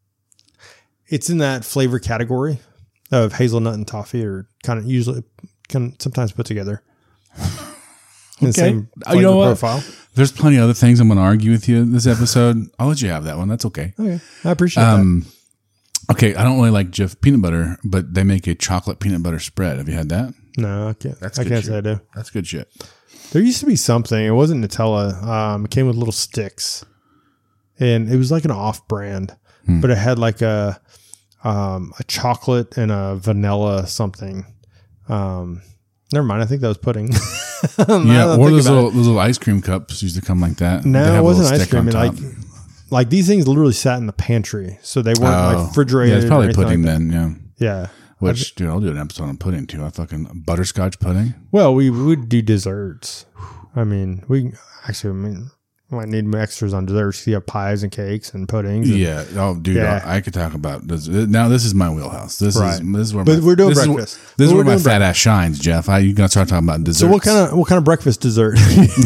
It's in that flavor category of hazelnut and toffee are kind of sometimes put together. In the same flavor profile. There's plenty of other things I'm going to argue with you in this episode. I'll let you have that one. That's okay. Okay. I appreciate that. Okay. I don't really like Jif peanut butter, but they make a chocolate peanut butter spread. Have you had that? No, I can't. I can't say I do. That's good shit. There used to be something. It wasn't Nutella. It came with little sticks, and it was like an off-brand, but it had like a chocolate and a vanilla something. Never mind. I think that was pudding. Or those little ice cream cups used to come like that. No, it wasn't ice cream. Like these things literally sat in the pantry, so they weren't like refrigerated. Yeah, it's probably pudding like then. Yeah. Yeah. Which, dude, I'll do an episode on pudding too. I fucking butterscotch pudding. Well, we would do desserts. I mean, we might need extras on desserts. You have pies and cakes and puddings. Yeah. Oh, dude, I could talk about this. Now, this is my wheelhouse. This is where. But we're doing breakfast. This is where my fat ass shines, Jeff. You gotta start talking about desserts. So what kind of breakfast dessert?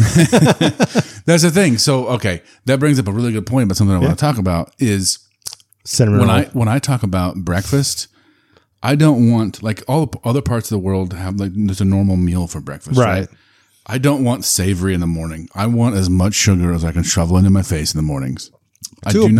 That's the thing. So okay, that brings up a really good point. But something I want to talk about is cinnamon roll. When I talk about breakfast, I don't want like all other parts of the world have like there's a normal meal for breakfast, right? I don't want savory in the morning. I want as much sugar as I can shovel into my face in the mornings. I do.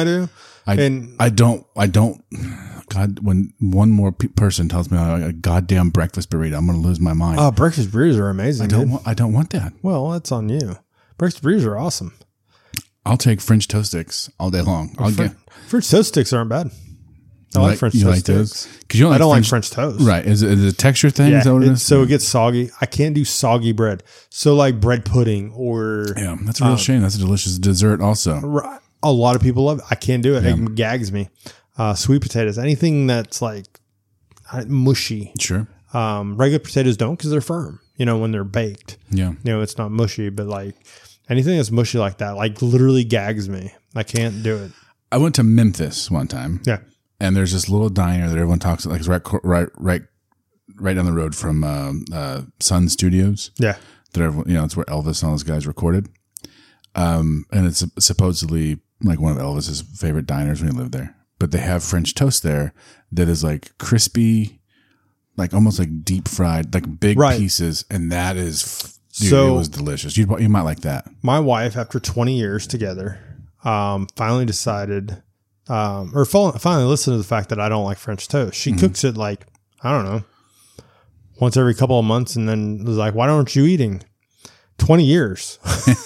I don't. God, when one more person tells me a goddamn breakfast burrito, I'm going to lose my mind. Oh, breakfast burritos are amazing. I don't want that. Well, that's on you. Breakfast burritos are awesome. I'll take French toast sticks all day long. French toast sticks aren't bad. I like French toast sticks. Because you don't like French toast. Right. Is it a texture thing? Yeah, is that what it is? So it gets soggy. I can't do soggy bread. So like bread pudding or... Yeah, that's a real shame. That's a delicious dessert also. a lot of people love it. I can't do it. It gags me. Sweet potatoes, anything that's like mushy. Sure. Regular potatoes don't because they're firm, when they're baked. Yeah. It's not mushy, but like anything that's mushy like that, like literally gags me. I can't do it. I went to Memphis one time. Yeah. And there's this little diner that everyone talks about, like right down the road from Sun Studios. Yeah. That everyone, it's where Elvis and all those guys recorded. And it's supposedly like one of Elvis's favorite diners when he lived there. But they have French toast there that is like crispy, like almost like deep fried, like big pieces. And that is, dude, it was delicious. You might like that. My wife, after 20 years together, finally decided, finally listened to the fact that I don't like French toast. She cooks it like, I don't know, once every couple of months, and then was like, why aren't you eating? 20 years.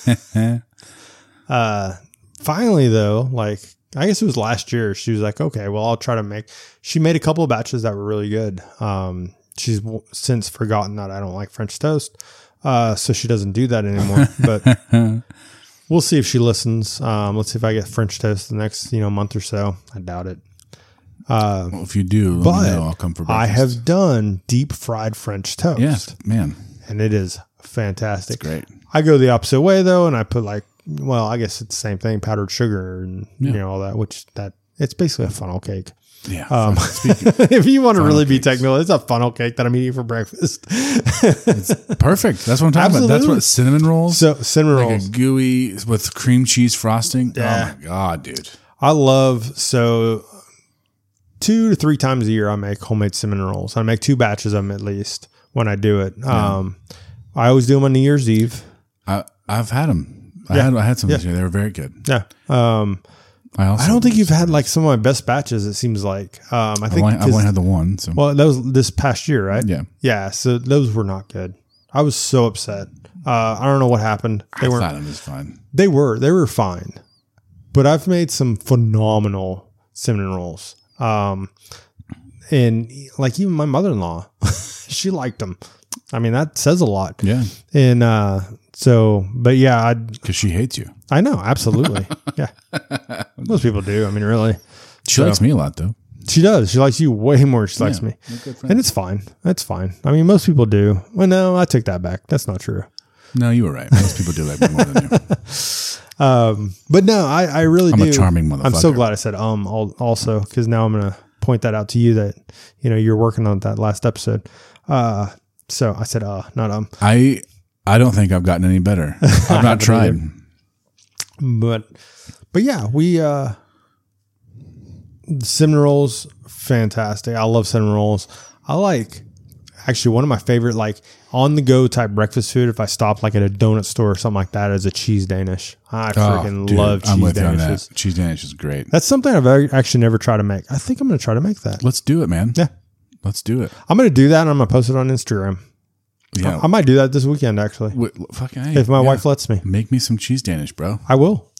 Finally though, like, I guess it was last year, she was like, okay, well, I'll try to she made a couple of batches that were really good. She's since forgotten that I don't like French toast. So she doesn't do that anymore, but we'll see if she listens. Let's see if I get French toast the next, month or so. I doubt it. Well, if you do, let me know. I'll come for breakfast. I have done deep fried French toast. Yes, man. And it is fantastic. It's great. I go the opposite way though. And I put I guess it's the same thing, powdered sugar and all that, it's basically a funnel cake. Yeah. If you want to really be technical, it's a funnel cake that I'm eating for breakfast. It's perfect. That's what I'm talking about. That's what cinnamon rolls. So cinnamon rolls, a gooey with cream cheese frosting. Yeah. Oh my God, dude. I love 2 to 3 times a year I make homemade cinnamon rolls. I make 2 batches of them at least when I do it. I always do them on New Year's Eve. I've had them. I had some this year. They were very good. Yeah. I don't think you've had like some of my best batches. It seems like I've only had the one. So. Well, that was this past year, right? Yeah. Yeah. So those were not good. I was so upset. I don't know what happened. I thought it was fine. They were fine, but I've made some phenomenal cinnamon rolls. And like even my mother-in-law, she liked them. I mean, that says a lot. Yeah. And but yeah, because she hates you. I know, absolutely. Yeah, most people do. I mean, really. She likes me a lot, though. She does. She likes you way more than she likes me, and it's fine. That's fine. I mean, most people do. Well, no, I take that back. That's not true. No, you were right. Most people do like me more than you. But no, I really do. I'm a charming motherfucker. I'm so glad I said also because now I'm gonna point that out to you that you're working on that last episode. So I said not I don't think I've gotten any better. I've not tried. But yeah, we cinnamon rolls, fantastic. I love cinnamon rolls. I like actually one of my favorite like on the go type breakfast food. If I stop like at a donut store or something like that, is a cheese Danish. I freaking love cheese Danishes. Cheese Danish is great. That's something I've actually never tried to make. I think I'm going to try to make that. Let's do it, man. Yeah, let's do it. I'm going to do that, and I'm going to post it on Instagram. Yeah, I might do that this weekend actually. If my wife lets me, make me some cheese Danish, bro. I will.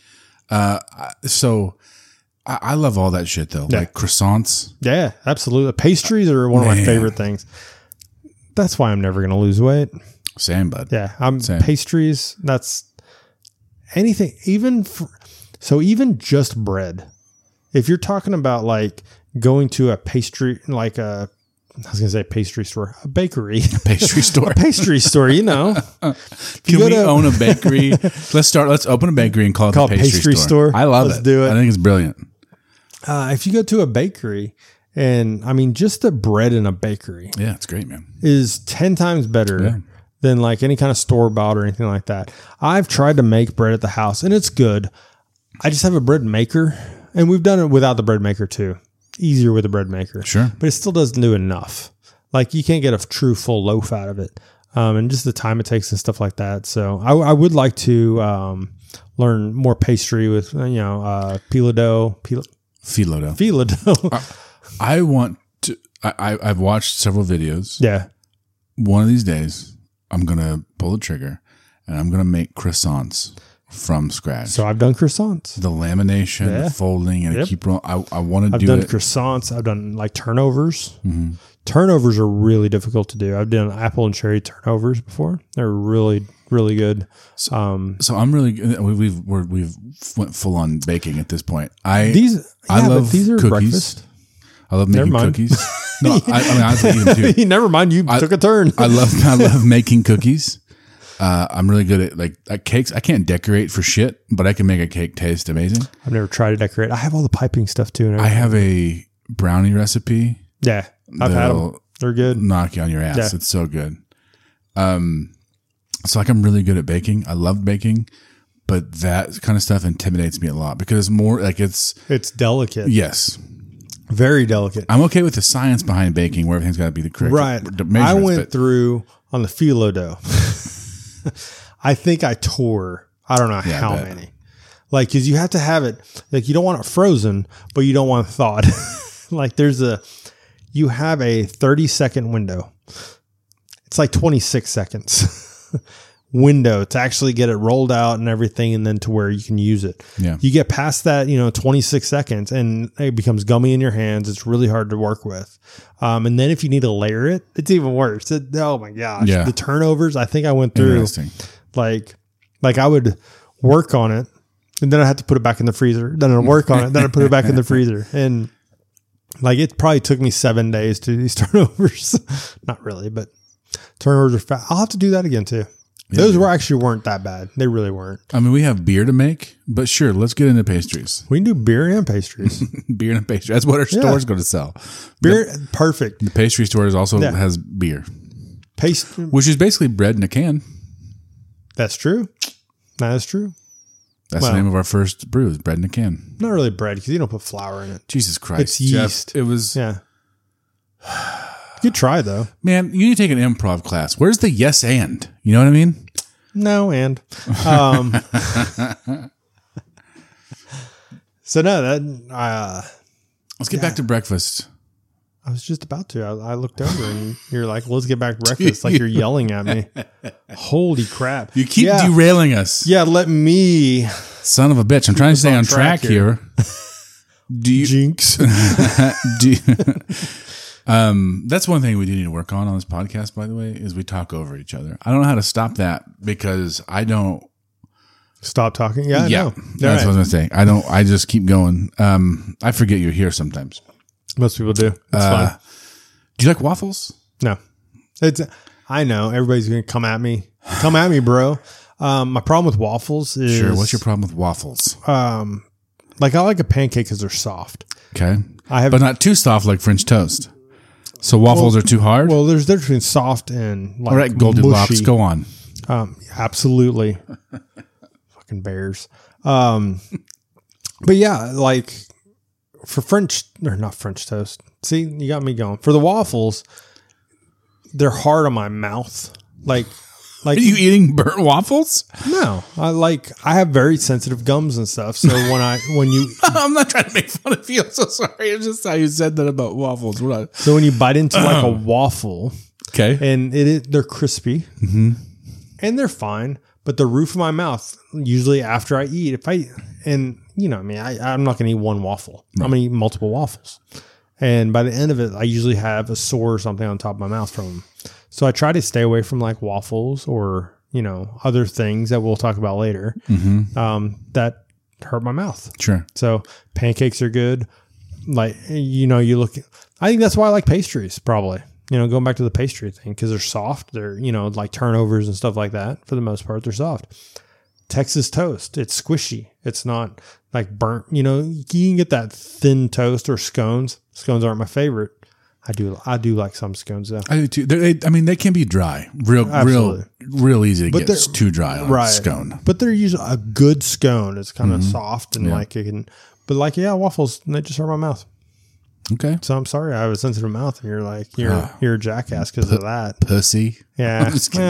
So I love all that shit though, like croissants. Yeah, absolutely. Pastries are one of my favorite things. That's why I'm never going to lose weight. Same, bud. Yeah, pastries. That's anything. Even just bread. If you're talking about like going to a pastry, like I was going to say pastry store, a bakery, a pastry store, a pastry store. Can we own a bakery? Let's open a bakery and call it a pastry store. I love Let's do it. I think it's brilliant. If you go to a bakery, and I mean, just the bread in a bakery, yeah, it's great, man, is 10 times better than like any kind of store bought or anything like that. I've tried to make bread at the house, and it's good. I just have a bread maker, and we've done it without the bread maker too. Easier with a bread maker. Sure. But it still doesn't do enough. Like you can't get a true full loaf out of it. And just the time it takes and stuff like that. So I would like to learn more pastry with, phyllo dough. Phyllo dough. I want to, I've watched several videos. Yeah. One of these days, I'm going to pull the trigger and I'm going to make croissants from scratch. So I've done croissants. The lamination, the folding, and keep rolling. I want to do it. I've done croissants. I've done like turnovers. Mm-hmm. Turnovers are really difficult to do. I've done apple and cherry turnovers before. They're really really good. So I'm really we've went full on baking at this point. I love these are cookies. Breakfast. I love making cookies. No, I mean honestly eat them too. Never mind, you took a turn. I love making cookies. I'm really good at cakes. I can't decorate for shit, but I can make a cake taste amazing. I've never tried to decorate. I have all the piping stuff too. And I have a brownie recipe. Yeah, I've had them. They're good. Knock you on your ass. Yeah. It's so good. So like I'm really good at baking. I love baking, but that kind of stuff intimidates me a lot because more like it's delicate. Yes. Very delicate. I'm okay with the science behind baking where everything's got to be the correct right. I went through on the phyllo dough. I think I tore, I don't know how many. Like, cause you have to have it, like you don't want it frozen, but you don't want it thawed. Like you have a 30-second window. It's like 26 seconds window to actually get it rolled out and everything. And then to where you can use it. Yeah. You get past that, 26 seconds and it becomes gummy in your hands. It's really hard to work with. And then if you need to layer it, it's even worse. Oh my gosh. Yeah. The turnovers, I think I went through like I would work on it and then I had to put it back in the freezer. Then I'd work on it. Then I put it back in the freezer. And like, it probably took me 7 days to do these turnovers. Not really, but turnovers are fast. I'll have to do that again too. Yeah, those weren't that bad. They really weren't. I mean, we have beer to make, but sure, let's get into pastries. We can do beer and pastries. Beer and pastry. That's what our store's going to sell. Beer, perfect. The pastry store also has beer. Pastry. Which is basically bread in a can. That's true. That is true. That's the name of our first brew, is bread in a can. Not really bread, because you don't put flour in it. Jesus Christ. It's yeast. Jeff, it was... Yeah. Good try, though. Man, you need to take an improv class. Where's the yes and? You know what I mean? No, and. So, no, that... Let's get back to breakfast. I was just about to. I looked over and you're like, let's get back to breakfast. Like you're yelling at me. Holy crap. You keep derailing us. Yeah, let me. Son of a bitch. I'm trying to stay on track here. Jinx. That's one thing we do need to work on this podcast, by the way, is we talk over each other. I don't know how to stop that because I don't. Stop talking? Yeah, yeah. That's what I was going to say. I just keep going. I forget you're here sometimes. Most people do. It's fine. Do you like waffles? No. I know. Everybody's going to come at me. Come at me, bro. My problem with waffles is... Sure. What's your problem with waffles? Like I like a pancake because they're soft. Okay. But not too soft like French toast. So waffles are too hard? Well, there's a difference between soft and like... All right, Goldilocks, mushy. go on. Absolutely. Fucking bears. But yeah, like... For not French toast. See, you got me going. For the waffles, they're hard on my mouth. Like, are you eating burnt waffles? No, I have very sensitive gums and stuff. So when you, I'm not trying to make fun of you. I'm so sorry. It's just how you said that about waffles. So when you bite into like a waffle, okay, and they're crispy, and they're fine. But the roof of my mouth, usually after I eat, I'm not going to eat one waffle. Right. I'm going to eat multiple waffles. And by the end of it, I usually have a sore or something on top of my mouth from them. So I try to stay away from like waffles or, other things that we'll talk about later that hurt my mouth. Sure. So pancakes are good. Like, I think that's why I like pastries probably. Going back to the pastry thing, because they're soft. They're, like turnovers and stuff like that. For the most part, they're soft. Texas toast, it's squishy. It's not like burnt. You can get that thin toast or scones. Scones aren't my favorite. I do like some scones though. I do too. They can be dry, real easy to get too dry on a scone. But they're usually a good scone. It's kind of soft and like it can. But waffles, they just hurt my mouth. Okay. So I'm sorry I have a sensitive mouth and you're like, you're a jackass because of that. Pussy. Yeah.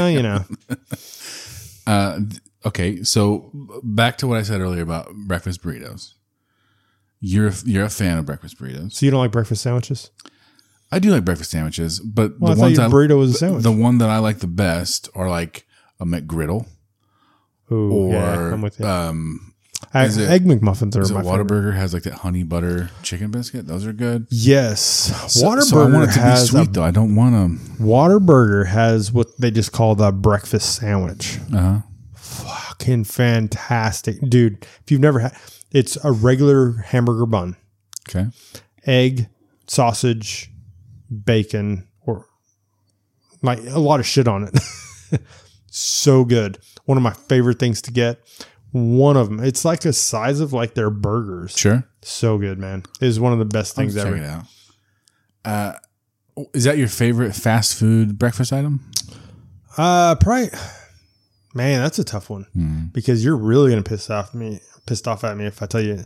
Well, okay. So back to what I said earlier about breakfast burritos. You're a fan of breakfast burritos. So you don't like breakfast sandwiches? I do like breakfast sandwiches, but the ones burrito was a sandwich. The one that I like the best are like a McGriddle. Ooh, I'm with you. Egg McMuffins are Is it my favorite. Whataburger has like that honey butter chicken biscuit? Those are good. Yes. So I want it to be sweet though. I don't want them. Whataburger has what they just call the breakfast sandwich. Uh-huh. Fucking fantastic. Dude, if you've never had, it's a regular hamburger bun. Okay. Egg, sausage, bacon, or like a lot of shit on it. So good. One of my favorite things to get. One of them. It's like the size of like their burgers. Sure. So good, man. It is one of the best things ever. Check it out. Is that your favorite fast food breakfast item? Probably. Man, that's a tough one because you're really gonna pissed off at me if I tell you.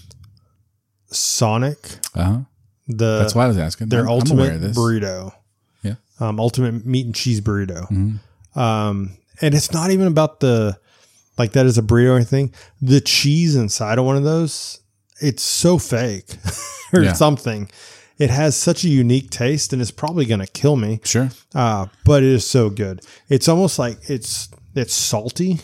Sonic. That's why I was asking. Their I'm ultimate aware of this. burrito. Yeah. Ultimate meat and cheese burrito. And it's not even about like that is a burrito or anything. The cheese inside of one of those, it's so fake or something. It has such a unique taste and it's probably going to kill me. Sure. But it is so good. It's almost like it's salty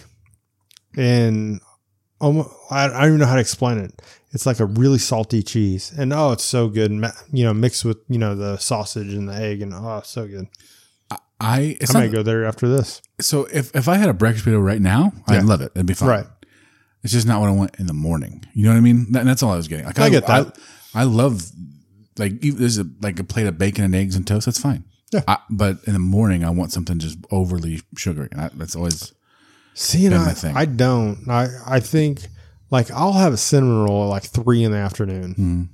and I don't even know how to explain it. It's like a really salty cheese and it's so good. Mixed with, the sausage and the egg and so good. I might go there after this. So if I had a breakfast burrito right now, I'd love it. It'd be fine. Right. It's just not what I want in the morning. You know what I mean? And that's all I was getting. Like, I get that. I love like there's a plate of bacon and eggs and toast. That's fine. Yeah. But in the morning, I want something just overly sugary. And that's always been my thing. I don't. I think like I'll have a cinnamon roll at like 3 p.m.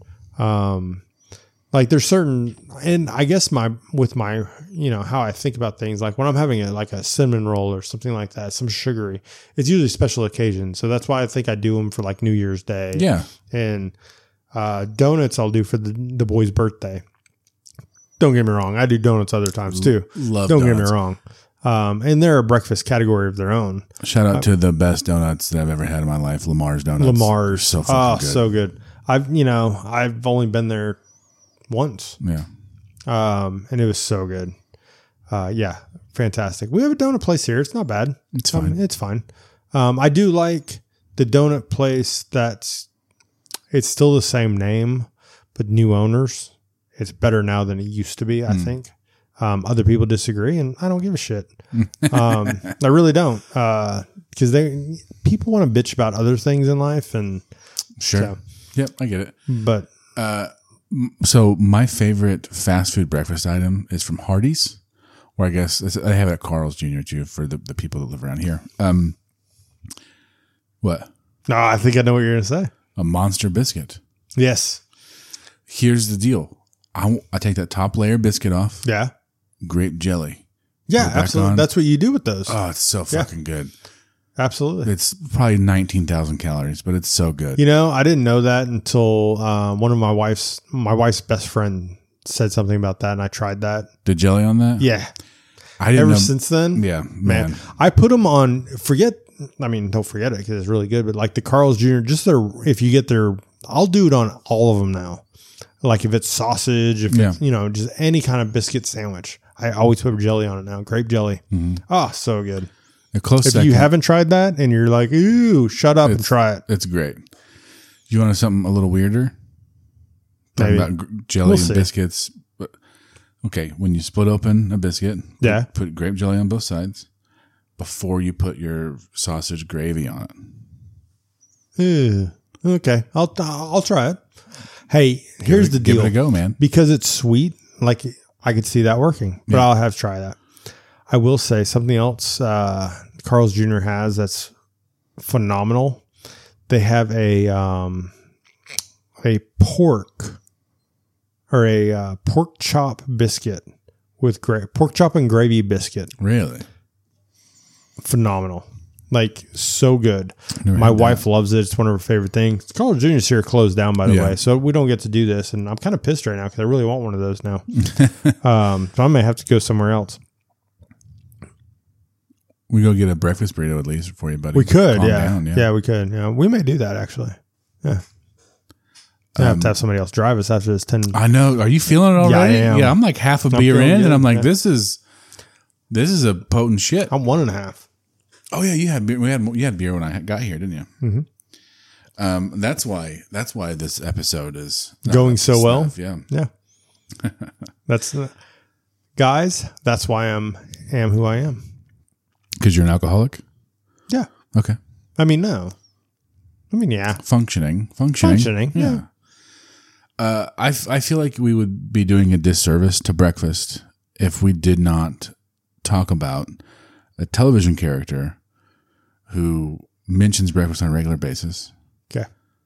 Like there's certain, and I guess with my, how I think about things, like when I'm having a cinnamon roll or something like that, some sugary, it's usually special occasion. So that's why I think I do them for like New Year's Day. Yeah. And donuts I'll do for the boy's birthday. Don't get me wrong. I do donuts other times too. Love Don't donuts. get me wrong. And they're a breakfast category of their own. Shout out to the best donuts that I've ever had in my life. Lamar's Donuts. Lamar's. So fucking good. So good. I've only been there once. Yeah. And it was so good. Fantastic. We have a donut place here. It's not bad. It's fine. It's fine. I do like the donut place it's still the same name, but new owners. It's better now than it used to be, I think. Other people disagree and I don't give a shit. I really don't. Because people want to bitch about other things in life and sure. So, yep, I get it. But so my favorite fast food breakfast item is from Hardee's, or I guess I have it at Carl's Jr. too for the people that live around here. What? No, I think I know what you're going to say. A Monster biscuit. Yes. Here's the deal. I take that top layer biscuit off. Yeah. Grape jelly. Yeah, absolutely. That's what you do with those. Oh, it's so fucking good. Absolutely. It's probably 19,000 calories, but it's so good. I didn't know that until one of my wife's best friend said something about that, and I tried that. The jelly on that? Yeah. I didn't Ever since then? Yeah, man. I put them on, don't forget it because it's really good, but like the Carl's Jr., if you get I'll do it on all of them now. Like if it's sausage, if it's, just any kind of biscuit sandwich. I always put jelly on it now. Grape jelly. Mm-hmm. Oh, so good. If you haven't tried that and you're like, ooh, shut up and try it. It's great. You want something a little weirder? Talking about jelly and biscuits. But, okay, when you split open a biscuit, put grape jelly on both sides before you put your sausage gravy on it. Ew. Okay, I'll try it. Hey, here's the deal. Give it a go, man. Because it's sweet, like I could see that working, but I'll have to try that. I will say something else Carl's Jr. has that's phenomenal. They have a pork or a pork chop biscuit with pork chop and gravy biscuit. Really? Phenomenal. Like, so good. My wife loves it. It's one of her favorite things. Carl's Jr.'s here closed down, by the way, so we don't get to do this. And I'm kind of pissed right now because I really want one of those now. So I may have to go somewhere else. We go get a breakfast burrito at least for you, buddy. We could, Calm down, yeah, we could. Yeah, we may do that, actually. Yeah. I have to have somebody else drive us after this 10. I know. Are you feeling it already? Yeah, I am. Yeah, I'm like half a beer in, and I'm like, this is a potent shit. I'm 1.5. Oh yeah, you had beer. You had beer when I got here, didn't you? That's why this episode is Going so well. Yeah. Yeah. Guys, that's why I am who I am. Because you're an alcoholic? Yeah. Okay. I mean, no. I mean, yeah. Functioning. Yeah. I feel like we would be doing a disservice to breakfast if we did not talk about a television character who mentions breakfast on a regular basis. Okay.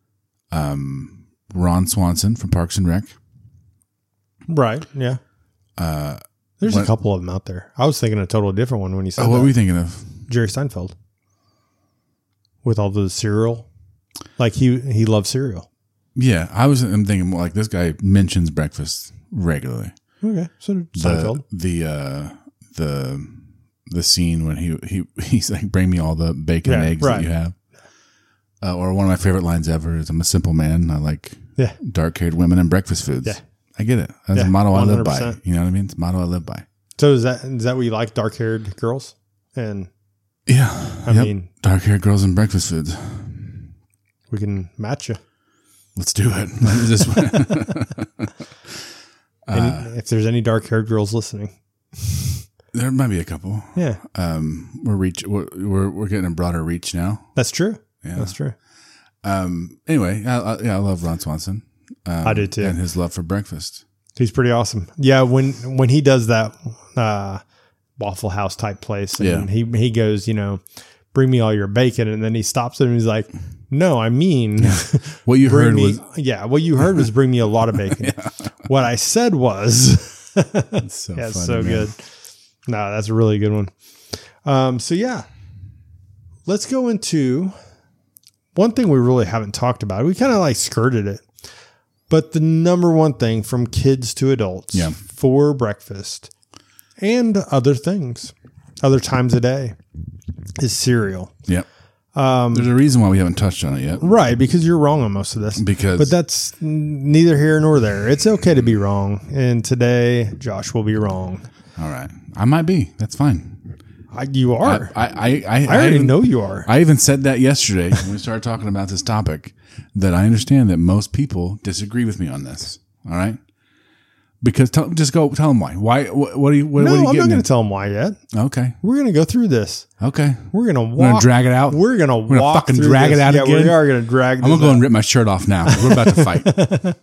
Ron Swanson from Parks and Rec. Right. Yeah. There's a couple of them out there. I was thinking a totally different one when you said that. What were you thinking of? Jerry Seinfeld. With all the cereal. Like he loves cereal. Yeah. I'm thinking more like this guy mentions breakfast regularly. Okay. So Seinfeld. The scene when he's like, bring me all the bacon and eggs that you have. Or one of my favorite lines ever is, I'm a simple man. I like dark-haired women and breakfast foods. Yeah. I get it. That's a motto 100%. I live by. You know what I mean? It's a motto I live by. So is that what you like, dark-haired girls? And yeah. I mean, dark-haired girls and breakfast foods. We can match you. Let's do it. If there's any dark-haired girls listening. There might be a couple. Yeah. We're getting a broader reach now. That's true. Yeah. That's true. Anyway, I love Ron Swanson. I do too. And his love for breakfast. He's pretty awesome. Yeah, when he does that Waffle House type place, and he goes, bring me all your bacon, and then he stops him and he's like, no, I mean, what you heard was bring me a lot of bacon. What I said was, it's so funny, so good. No, that's a really good one. So yeah, let's go into one thing we really haven't talked about. We kind of like skirted it, but the number one thing from kids to adults for breakfast and other things, other times a day, is cereal. Yep. There's a reason why we haven't touched on it yet. Right, because you're wrong on most of this. But that's neither here nor there. It's okay to be wrong. And today, Josh will be wrong. All right. I might be. That's fine. You are. I already know you are. I even said that yesterday when we started talking about this topic, that I understand that most people disagree with me on this. All right. Because tell them why. Why? What are you? What are you getting? I'm not going to tell them why yet. Okay. We're going to go through this. Okay. We're going to drag it out. We're going to fucking drag it out again. Yeah, we are going to drag. I'm going to go and rip my shirt off now. We're about to fight.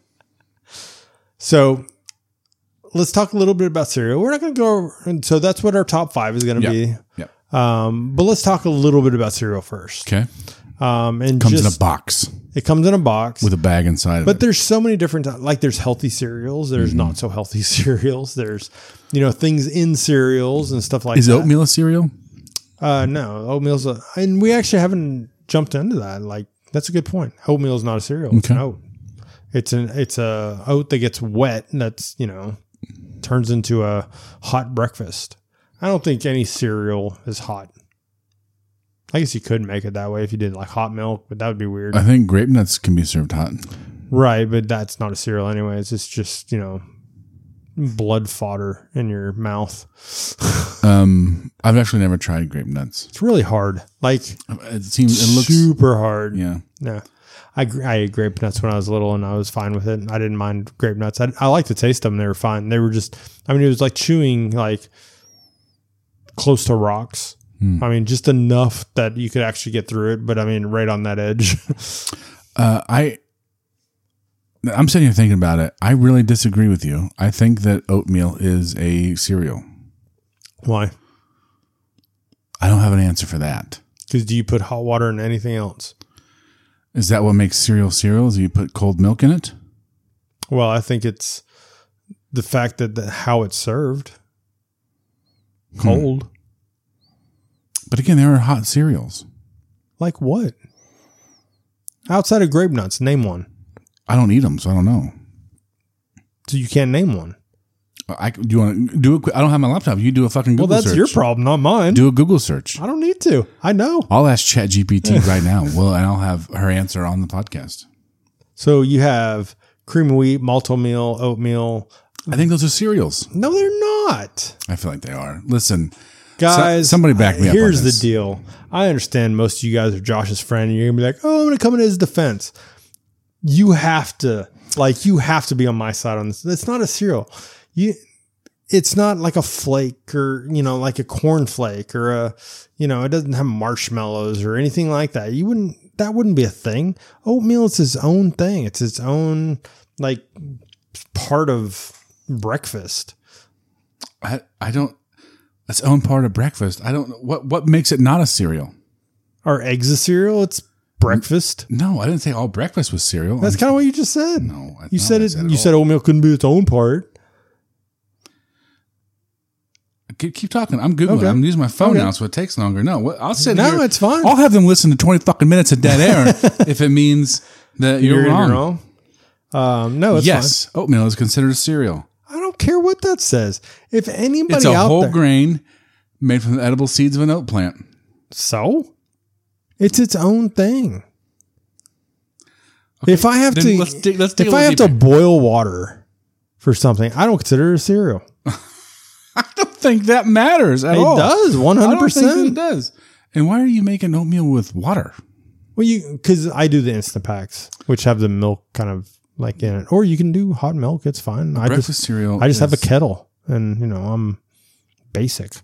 So let's talk a little bit about cereal. We're not going to go. So that's what our top 5 is going to be. Yep. But let's talk a little bit about cereal first. Okay. And it comes in a box. It comes in a box with a bag inside of it. But there's so many different, like there's healthy cereals. There's not so healthy cereals. There's, things in cereals and stuff like that. Is oatmeal a cereal? No, oatmeal's and we actually haven't jumped into that. Like, that's a good point. Oatmeal is not a cereal. It's an oat. It's a oat that gets wet and that's, turns into a hot breakfast. I don't think any cereal is hot. I guess you could make it that way if you did like hot milk, but that would be weird. I think grape nuts can be served hot. Right, but that's not a cereal anyways. It's just, blood fodder in your mouth. I've actually never tried grape nuts. It's really hard. Like it looks super hard. Yeah. Yeah. I ate grape nuts when I was little and I was fine with it. I didn't mind grape nuts. I liked the taste of them. They were fine. They were just, it was like chewing like close to rocks. Just enough that you could actually get through it, but right on that edge. I'm sitting here thinking about it. I really disagree with you. I think that oatmeal is a cereal. Why? I don't have an answer for that. Because do you put hot water in anything else? Is that what makes cereal? Do you put cold milk in it? Well, I think it's the fact that how it's served. Cold. But again, there are hot cereals. Like what? Outside of grape nuts, name one. I don't eat them, so I don't know. So you can't name one. Do you want to do it? I don't have my laptop. You do a fucking Google search. Well, that's your problem, not mine. Do a Google search. I don't need to. I know. I'll ask ChatGPT right now. And I'll have her answer on the podcast. So you have cream of wheat, malto meal, oatmeal. I think those are cereals. No, they're not. I feel like they are. Listen. Guys, somebody back me up. Here's on the this. deal. I understand most of you guys are Josh's friend, and you're gonna be like, "Oh, I'm gonna come in his defense." You have to be on my side on this. It's not a cereal. It's not like a flake or like a corn flake or it doesn't have marshmallows or anything like that. That wouldn't be a thing. Oatmeal is its own thing. It's its own like part of breakfast. I don't. Its own part of breakfast. I don't know what makes it not a cereal. Are eggs a cereal? It's breakfast. No, I didn't say all breakfast was cereal. That's kind of what you just said. No, you said it. You said oatmeal couldn't be its own part. Keep talking. I'm Googling. Okay. I'm using my phone now, so it takes longer. No, I'll sit here. No, it's fine. I'll have them listen to 20 fucking minutes of dead air if it means that you're wrong. No, it's yes, fine. oatmeal is considered a cereal. I don't care what that says. If anybody It's a out whole there, grain made from the edible seeds of an oat plant. So it's its own thing. Okay, if I have to, let's if I have to boil water for something, I don't consider it a cereal. I don't think that matters at all. It does, 100%. I don't think that it does. And why are you making oatmeal with water? Well, because I do the instant packs, which have the milk kind of like in it, or you can do hot milk. It's fine. Breakfast cereal. I just have a kettle, and I'm basic.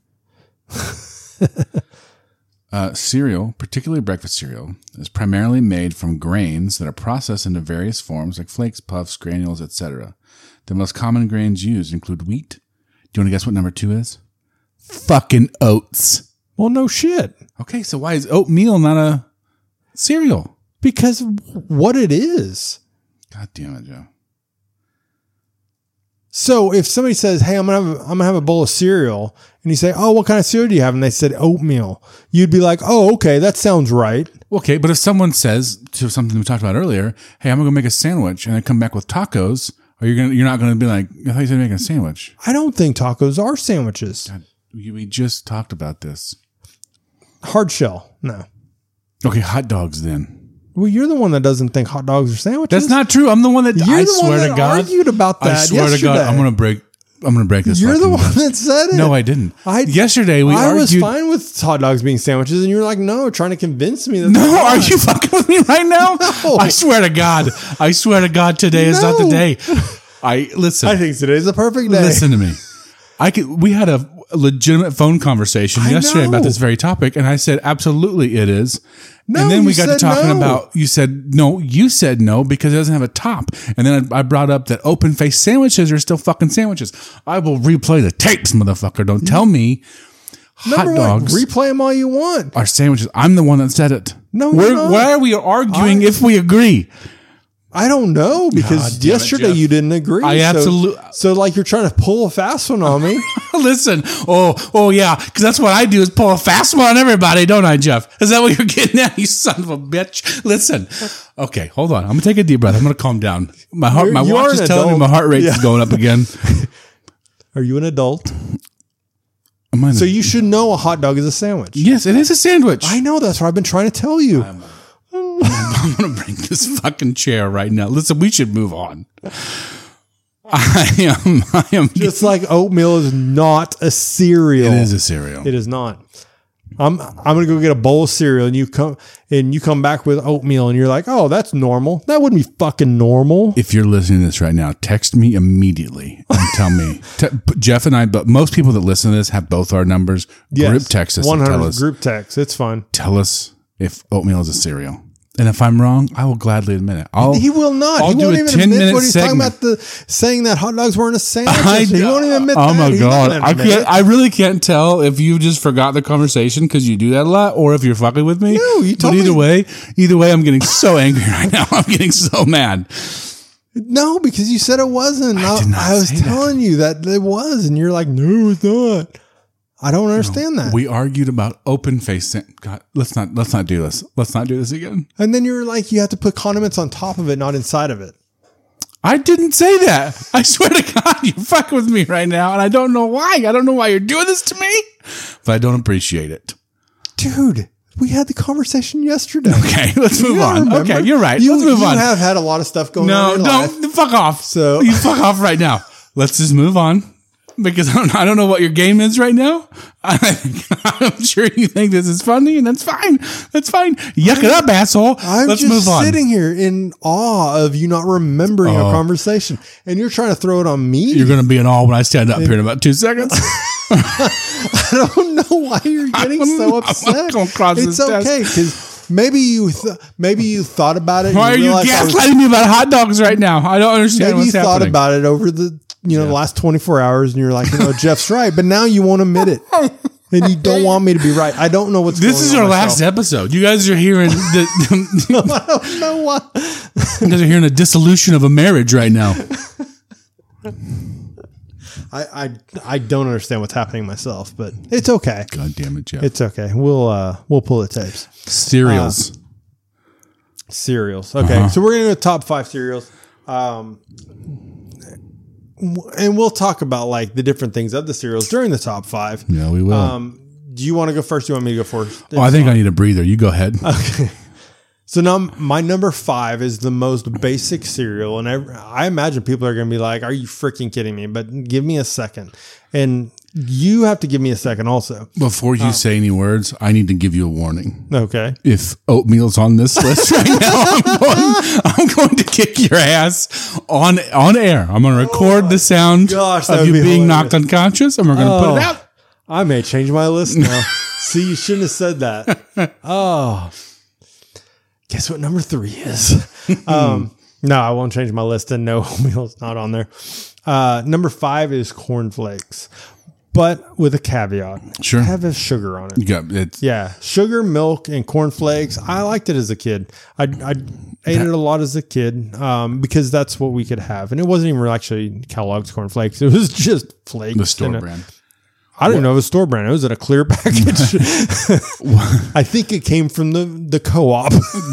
Cereal, particularly breakfast cereal, is primarily made from grains that are processed into various forms like flakes, puffs, granules, etc. The most common grains used include wheat. Do you want to guess what number 2 is? Fucking oats. Well, no shit. Okay, so why is oatmeal not a cereal? Because what it is. God damn it, Joe. So if somebody says, "Hey, I'm gonna have a bowl of cereal," and you say, "Oh, what kind of cereal do you have?" and they said oatmeal, you'd be like, "Oh, okay, that sounds right." Okay, but if someone says to something we talked about earlier, "Hey, I'm gonna go make a sandwich," and they come back with tacos, you're not gonna be like, "I thought you said making a sandwich." I don't think tacos are sandwiches. God, we just talked about this. Hard shell, no. Okay, hot dogs then. Well, you're the one that doesn't think hot dogs are sandwiches. That's not true. I'm the one that You're I the swear one that to God argued about that. I swear yesterday. to God, I'm gonna break this. You're the fucking one news. that said it. No, I didn't. Yesterday we I argued. was fine with hot dogs being sandwiches, and you were like, "No," trying to convince me that. No, are you fucking with me right now? No. I swear to God, today is not the day. Listen. I think today's a perfect day. Listen to me. We had a legitimate phone conversation yesterday about this very topic, and I said absolutely it is. No, and then we you got to said talking no. about, you said no because it doesn't have a top. And then I brought up that open faced sandwiches are still fucking sandwiches. I will replay the tapes, motherfucker. Don't tell me hot dogs replay them all you want. are sandwiches. I'm the one that said it. No, you're not. Why are we arguing if we agree? I don't know, because God damn it, yesterday Jeff. you didn't agree. I absolutely. So like you're trying to pull a fast one on me. Listen, oh yeah, because that's what I do is pull a fast one on everybody, don't I, Jeff? Is that what you're getting at, you son of a bitch? Listen, okay, hold on. I'm gonna take a deep breath. I'm gonna calm down. My watch is telling me my heart rate is going up again. Are you an adult? Am So you should know a hot dog is a sandwich. Yes, it is a sandwich. I know, that's what I've been trying to tell you. I'm gonna bring this fucking chair right now. Listen, we should move on. I am Just like oatmeal is not a cereal. It is a cereal. It is not. I'm gonna go get a bowl of cereal, and you come back with oatmeal, and you're like, "Oh, that's normal." That wouldn't be fucking normal. If you're listening to this right now, text me immediately and tell me. Jeff and I, but most people that listen to this have both our numbers. Yes, Group text us and 100 tell us. group text. It's fine. Tell us if oatmeal is a cereal. And if I'm wrong, I will gladly admit it. He will not. I'll He do won't a even 10-minute admit what he's talking segment. about. Saying that hot dogs weren't a sandwich. He won't even admit that. Oh my He's God. not I admit can't. it. I really can't tell if you just forgot the conversation because you do that a lot, or if you're fucking with me. No, you told But me. either way, I'm getting so angry right now. I'm getting so mad. No, because you said it wasn't. I did not I was say that. telling you that it was, and you're like, "No, it's not." I don't understand that. We argued about open face. God, let's not do this. Let's not do this again. And then you're like, you have to put condiments on top of it, not inside of it. I didn't say that. I swear to God, you're fucking with me right now, and I don't know why. I don't know why you're doing this to me, but I don't appreciate it. Dude, we had the conversation yesterday. Okay, let's move on. Remember? Okay, you're right. You, Let's move on. You have had a lot of stuff going on No, in your life. don't fuck off. So- you fuck off right now. Let's just move on. because I don't know what your game is right now. I'm sure you think this is funny, and that's fine. That's fine. Yuck it up, asshole. Let's just move on. sitting here in awe of you not remembering a conversation, and you're trying to throw it on me. You're going to be in awe when I stand up here in about 2 seconds. I don't know why you're getting so upset. It's okay because maybe you thought about it. Why are you gaslighting me about hot dogs right now? I don't understand. Maybe what's you thought happening. about it over the the last 24 hours, and you're like, Jeff's right, but now you won't admit it. And you don't want me to be right. I don't know what's going on. This is our last episode. You guys are hearing I don't know what. You guys are hearing a dissolution of a marriage right now. I don't understand what's happening myself, but it's okay. God damn it, Jeff. It's okay. We'll pull the tapes. Cereals. Cereals. Okay, so we're gonna go top 5 cereals. And we'll talk about like the different things of the cereals during the top 5. Yeah, we will. Do you want to go first? Do you want me to go first? Oh, I think I need a breather. You go ahead. Okay. So now my number 5 is the most basic cereal. And I imagine people are going to be like, are you freaking kidding me? But give me a second. And you have to give me a second also. Before you say any words, I need to give you a warning. Okay. If oatmeal's on this list right now, I'm going to kick your ass on air. I'm going to record the sound of you being knocked unconscious, and we're going to put it out. I may change my list now. See, you shouldn't have said that. Oh. Guess what number 3 is? No, I won't change my list, and no, oatmeal's not on there. Number 5 is cornflakes, but with a caveat. Sure. Have a sugar on it. Yeah. Sugar, milk, and cornflakes. I liked it as a kid. I ate it a lot as a kid because that's what we could have. And it wasn't even actually Kellogg's cornflakes. It was just flakes. The store brand. I didn't know it was store brand. It was in a clear package. I think it came from the co-op.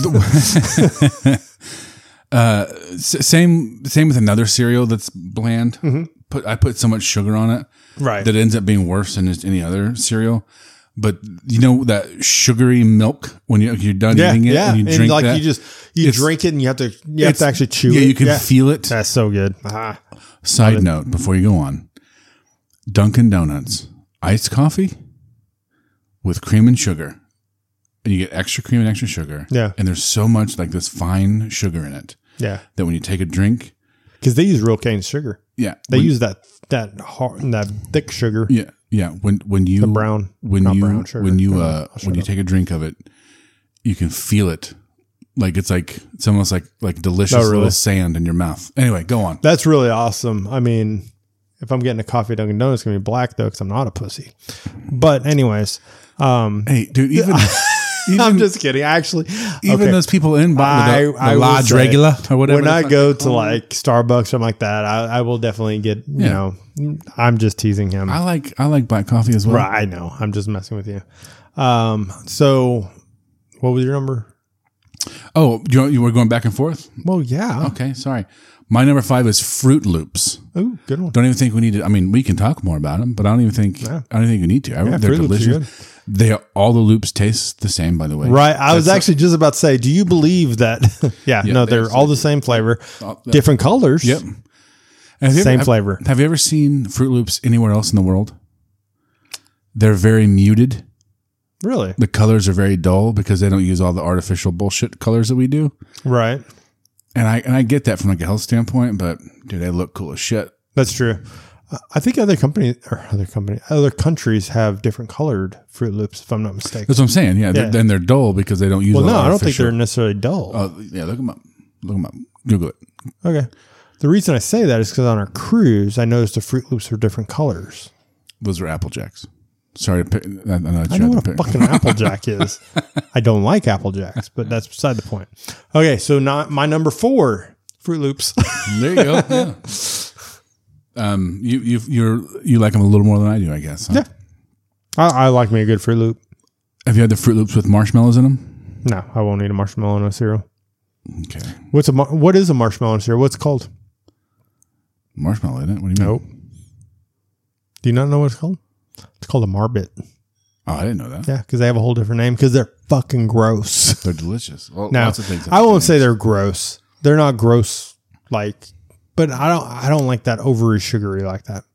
Same with another cereal that's bland. Mm-hmm. I put so much sugar on it, right, that it ends up being worse than just any other cereal. But you know that sugary milk when you're done eating it and you drink like that, you drink it and you have to actually chew it. Yeah, you can feel it. That's so good. Side note before you go on, Dunkin' Donuts iced coffee with cream and sugar. And you get extra cream and extra sugar. Yeah. And there's so much like this fine sugar in it. Yeah. That when you take a drink. Because they use real cane sugar. Yeah. They use that thick sugar. Yeah. Yeah. When you take a drink of it, you can feel it. Like it's almost like delicious little sand in your mouth. Anyway, go on. That's really awesome. I mean, if I'm getting a coffee at Dunkin' Donuts, it's going to be black though, because I'm not a pussy. But anyways. Hey, dude, even I'm just kidding. Actually, even those people in the large regular or whatever. When I go to like Starbucks or something like that, I will definitely get, you know, I'm just teasing him. I like black coffee as well. Right. I know. I'm just messing with you. So what was your number? Oh, you were going back and forth? Well, yeah. Okay. Sorry. My number 5 is Fruit Loops. Oh, good one. Don't even think we need to. I mean, we can talk more about them, but I don't even think we need to. They're delicious. All the loops taste the same, by the way. Right. I was actually just about to say, do you believe that? They're all the same flavor, different colors. Yep. Same flavor. Have you ever seen Fruit Loops anywhere else in the world? They're very muted. Really? The colors are very dull because they don't use all the artificial bullshit colors that we do. Right. And I get that from like a health standpoint, but dude, they look cool as shit. That's true. I think other countries have different colored Fruit Loops, if I'm not mistaken. That's what I'm saying. Yeah. Then they're dull because they don't use. Well, no, I don't think they're necessarily dull. Oh, yeah. Look them up. Google it. Okay. The reason I say that is because on our cruise, I noticed the Fruit Loops are different colors. Those are Apple Jacks. Sorry to pick. I know what a fucking Applejack is. I don't like Apple Jacks, but that's beside the point. Okay, so my number 4, Fruit Loops. There you go. Yeah. You like them a little more than I do, I guess. Huh? Yeah. I like me a good Fruit Loop. Have you had the Fruit Loops with marshmallows in them? No, I won't eat a marshmallow in a cereal. Okay. What is a marshmallow in a cereal? What's it called? Marshmallow, isn't it? What do you mean? Nope. Do you not know what it's called? It's called a Marbit. Oh, I didn't know that. Yeah, because they have a whole different name because they're fucking gross. They're delicious. Well, now, lots of things I won't say they're gross. They're not gross but I don't like that overly sugary like that.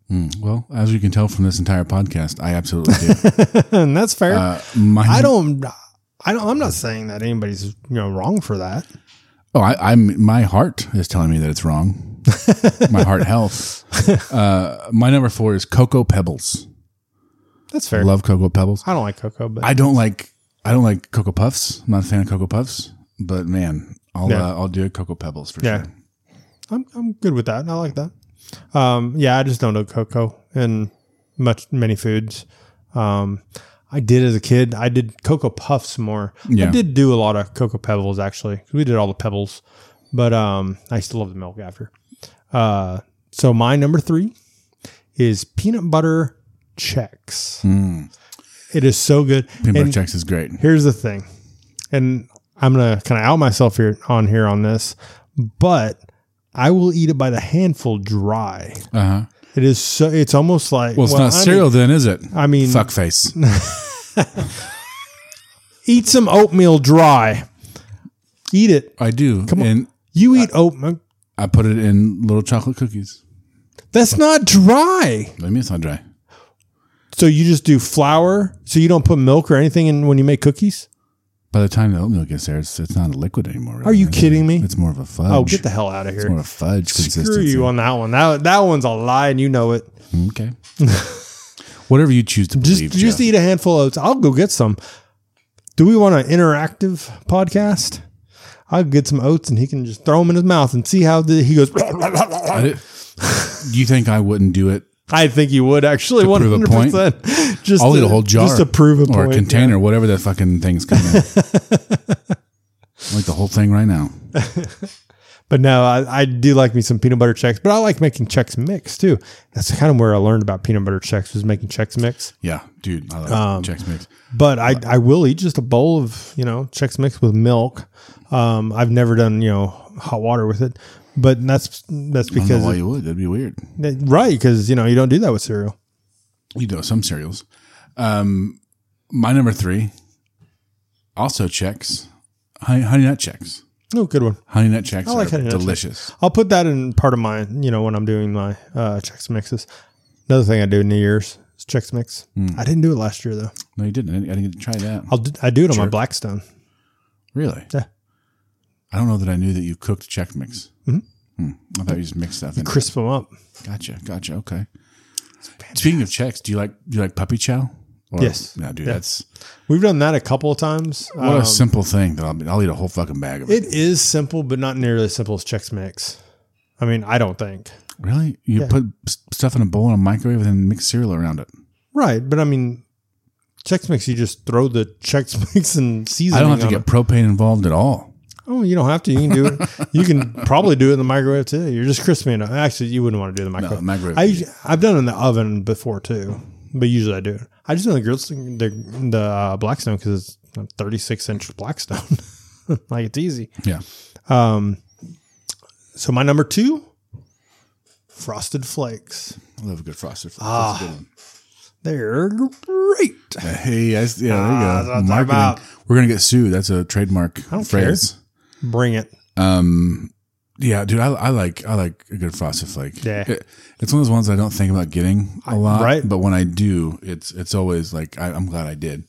Well, as you can tell from this entire podcast, I absolutely do. And that's fair. I'm not saying that anybody's wrong for that. Oh, my heart is telling me that it's wrong. My heart health. My number 4 is Cocoa Pebbles. That's fair. I love Cocoa Pebbles. I don't like cocoa, but I don't like Cocoa Puffs. I'm not a fan of Cocoa Puffs, but man, I'll do Cocoa Pebbles for sure. I'm good with that. I like that. I just don't do cocoa in many foods. I did as a kid. I did Cocoa Puffs more. Yeah. I did do a lot of Cocoa Pebbles actually. We did all the pebbles, but I used to love the milk after. So my number 3 is peanut butter Chex. It is so good. Peanut butter Chex is great. Here's the thing, and I'm gonna kind of out myself on this, but I will eat it by the handful dry. It is so. It's almost like it's not cereal, then, is it? I mean, fuckface. Eat some oatmeal dry. Eat it. I do. Come on. You eat oatmeal. I put it in little chocolate cookies. That's not dry. What do you mean it's not dry? So you just do flour? So you don't put milk or anything in when you make cookies? By the time the oatmeal gets there, it's not a liquid anymore. Really. Are you kidding me? It's more of a fudge. Oh, get the hell out of here. It's more of a fudge consistency. Screw you on that one. That one's a lie, and you know it. Okay. Whatever you choose to believe. Just eat a handful of oats. I'll go get some. Do we want an interactive podcast? I'll get some oats, and he can just throw them in his mouth and see how he goes. Do you think I wouldn't do it? I think you would actually 100%. Just I'll eat a whole jar, just to prove a point, or a container, whatever that fucking thing's coming in. I like the whole thing right now. But no, I do like me some peanut butter Chex, but I like making Chex Mix too. That's kind of where I learned about peanut butter Chex, was making Chex Mix. Yeah, dude, I like Chex Mix. But I will eat just a bowl of Chex Mix with milk. I've never done hot water with it. But that's because I don't know why you would. That'd be weird, right? Because you don't do that with cereal. You do some cereals. My number 3, also Chex, Honey Nut Chex. Oh, good one. Honey Nut Chex I like are delicious. I'll put that in part of my when I'm doing my Chex Mixes. Another thing I do in New Year's is Chex Mix. I didn't do it last year though. No, you didn't. I didn't get to try that. I do it on my Blackstone. Really? Yeah. I don't know that I knew that you cooked Chex Mix. I thought you just mixed stuff in. Crisp them up. Gotcha. Okay. Speaking of Chex, do you like puppy chow? Yes. No, dude, we've done that a couple of times. What a simple thing that I'll eat a whole fucking bag of it. It is simple, but not nearly as simple as Chex Mix. I mean, I don't think. Really? You put stuff in a bowl in a microwave and then mix cereal around it. Right, but I mean, Chex Mix, you just throw the Chex Mix and seasoning. I don't have to get propane involved at all. Oh, you don't have to. You can do it. You can probably do it in the microwave too. You're just crisping it. Actually, you wouldn't want to do it in the microwave. No, microwave. I've done it in the oven before too, but usually I do it. I just do the Blackstone because it's a 36-inch Blackstone. Like it's easy. Yeah. So my number 2, Frosted Flakes. I love a good Frosted Flakes. That's a good one. They're great. Hey, there you go. Marketing. We're gonna get sued. That's a trademark phrase. Care. Bring it. Yeah, dude, I like a good Frosted Flake. Yeah, it's one of those ones I don't think about getting a lot, right? But when I do, it's always like I'm glad I did.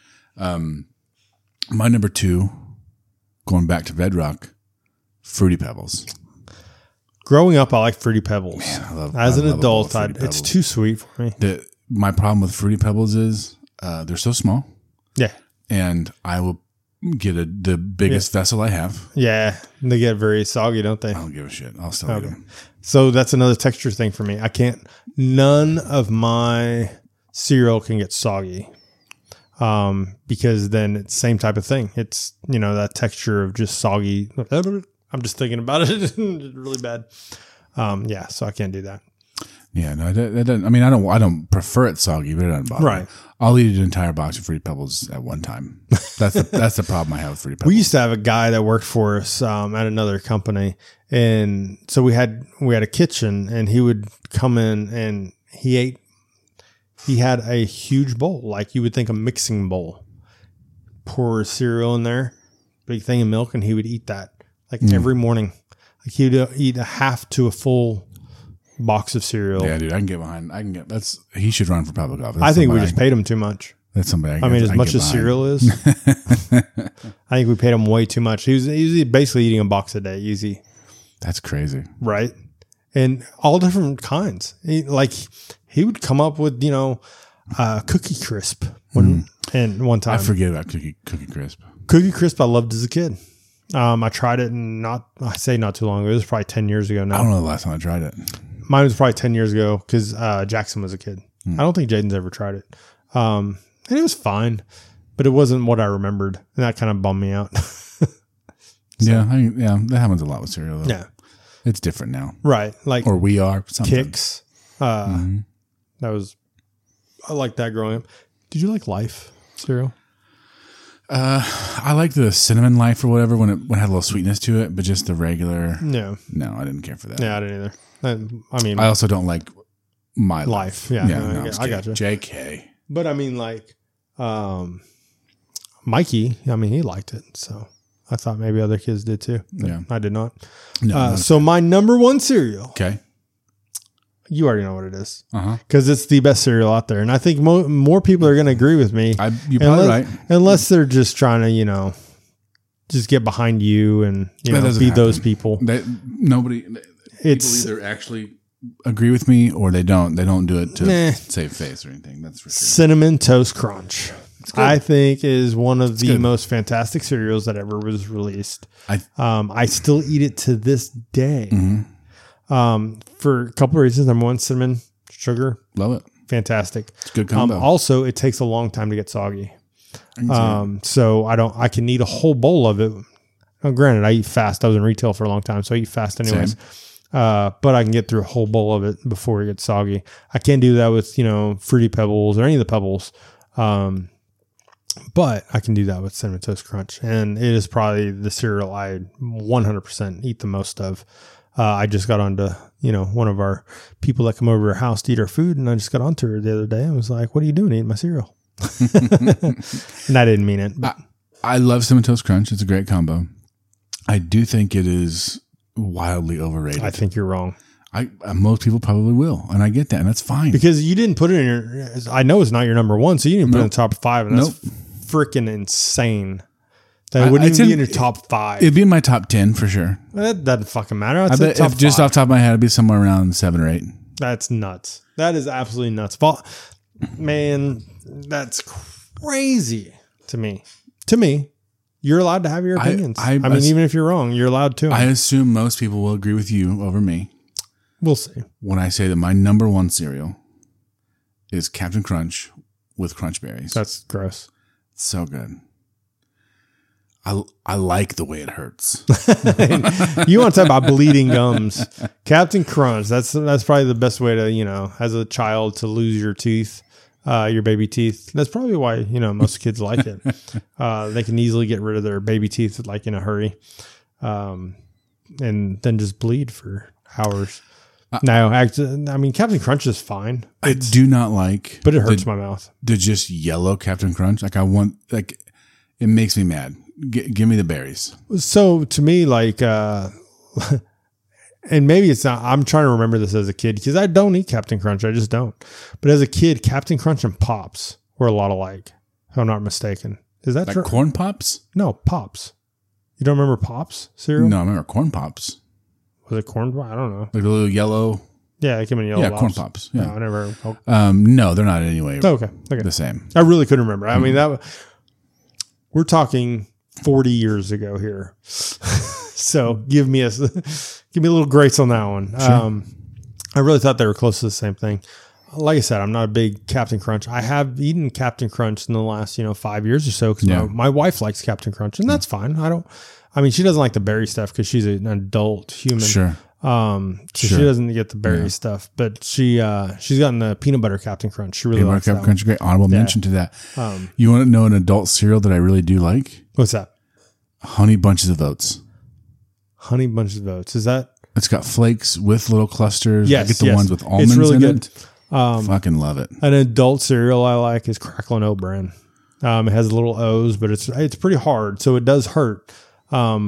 My number 2, going back to Bedrock, Fruity Pebbles. Growing up, I like Fruity Pebbles. Man, I love. As an adult, it's too sweet for me. My problem with Fruity Pebbles is they're so small. Yeah, and I will get the biggest vessel I have. Yeah, they get very soggy, don't they? I don't give a shit. I'll still eat them. So that's another texture thing for me. I can't. None of my cereal can get soggy, because then it's the same type of thing. It's that texture of just soggy. I'm just thinking about it. It's really bad. So I can't do that. Yeah, no, that doesn't. I mean, I don't prefer it soggy, but it doesn't bother me. I'll eat an entire box of Fruity Pebbles at one time. That's the problem I have with Fruity Pebbles. We used to have a guy that worked for us at another company, and so we had a kitchen, and he would come in and he had a huge bowl, like you would think a mixing bowl. Pour cereal in there, big thing of milk, and he would eat that every morning. Like he would eat a half to a full box of cereal. Yeah, dude, I can get behind. He should run for public office. I think we just paid him too much. That's somebody. I mean, as much as cereal is, I think we paid him way too much. He was basically eating a box a day, easy. That's crazy, right? And all different kinds. He would come up with Cookie Crisp one time. I forget about Cookie Crisp. Cookie Crisp, I loved as a kid. I tried it not too long ago. It was probably 10 years ago now. I don't know the last time I tried it. Mine was probably 10 years ago because Jackson was a kid. I don't think Jaden's ever tried it. And it was fine, but it wasn't what I remembered. And that kind of bummed me out. Yeah, that happens a lot with cereal, though. Yeah. It's different now. Right. Like, or we are. Something. Kix. I liked that growing up. Did you like Life cereal? I liked the cinnamon Life or whatever when it had a little sweetness to it, but just the regular. No, I didn't care for that. Yeah, I didn't either. I mean, I also don't like My Life. Yeah, I got you. JK. But I mean, like, Mikey. I mean, he liked it, so I thought maybe other kids did too. Yeah, I did not. No, so my number one cereal. Okay. You already know what it is. Because it's the best cereal out there. And I think more people are going to agree with me. You're probably right. Unless they're just trying to, just get behind you and, be those people. People either actually agree with me or they don't. They don't do it to save face or anything. That's for sure. Cinnamon Toast Crunch, I think, is one of the most fantastic cereals that ever was released. I still eat it to this day. For a couple of reasons. Number one, cinnamon, sugar. Love it. Fantastic. It's a good combo. Also, it takes a long time to get soggy. So I can eat a whole bowl of it. Now, granted, I eat fast. I was in retail for a long time, so I eat fast anyways. But I can get through a whole bowl of it before it gets soggy. I can't do that with, Fruity Pebbles or any of the Pebbles. But I can do that with Cinnamon Toast Crunch. And it is probably the cereal I 100% eat the most of. I just got onto, one of our people that come over to our house to eat our food. And I just got onto her the other day and was like, what are you doing eating my cereal? And I didn't mean it. But I love Cinnamon Toast Crunch. It's a great combo. I do think it is wildly overrated. I think you're wrong. Most people probably will. And I get that. And that's fine. Because you didn't put it in your, I know it's not your number one. So you didn't put it in the top 5. And that's freaking insane. That wouldn't even be in your top 5. It'd be in my top 10 for sure. That doesn't fucking matter. I bet if just off the top of my head, it'd be somewhere around 7 or 8. That's nuts. That is absolutely nuts. Man, that's crazy to me. To me, you're allowed to have your opinions. I mean, even if you're wrong, you're allowed to. I assume most people will agree with you over me. We'll see. When I say that my number one cereal is Captain Crunch with Crunch Berries. That's gross. It's so good. I like the way it hurts. You want to talk about bleeding gums? Captain Crunch. That's probably the best way to, as a child, to lose your teeth, your baby teeth. That's probably why, most kids like it. They can easily get rid of their baby teeth in a hurry, and then just bleed for hours. No, I mean, Captain Crunch is fine. I do not like, but it hurts my mouth. The just yellow Captain Crunch. It makes me mad. Give me the berries. So to me, and maybe it's not, I'm trying to remember this as a kid because I don't eat Captain Crunch. I just don't. But as a kid, Captain Crunch and Pops were a lot alike, if I'm not mistaken. Is that true? Corn Pops? No, Pops. You don't remember Pops cereal? No, I remember Corn Pops. Was it corn? I don't know. Like the little yellow. Yeah, they came in yellow. Yeah, Corn Pops. Yeah, no, I never. No, they're not anyway. Okay. The same. I really couldn't remember. I mean, we're talking 40 years ago here. So give me a little grace on that one. Sure. I really thought they were close to the same thing. Like I said, I'm not a big Captain Crunch. I have eaten Captain Crunch in the last, 5 years or so because my wife likes Captain Crunch, and that's fine. She doesn't like the berry stuff because she's an adult human. Sure. She doesn't get the berry stuff, but she's gotten the peanut butter Captain Crunch. She really likes that. Captain Crunch, great honorable mention to that. You want to know an adult cereal that I really do like? What's that? Honey Bunches of Oats. Honey Bunches of Oats. Is that? It's got flakes with little clusters. Yes, I get the ones with almonds really in good. it. Fucking love it. An adult cereal I like is Cracklin' Oat Bran. It has little O's, but it's pretty hard, so it does hurt.